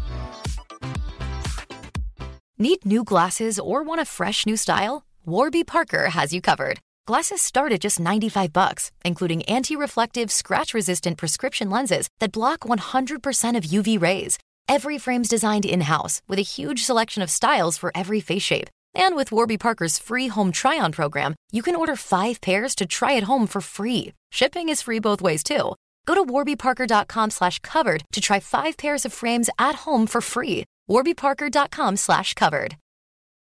Need new glasses or want a fresh new style? Warby Parker has you covered. Glasses start at just ninety-five bucks, including anti-reflective, scratch-resistant prescription lenses that block one hundred percent of U V rays. Every frame's designed in-house with a huge selection of styles for every face shape. And with Warby Parker's free home try-on program, you can order five pairs to try at home for free. Shipping is free both ways, too. Go to warby parker dot com slash covered to try five pairs of frames at home for free. warby parker dot com slash covered.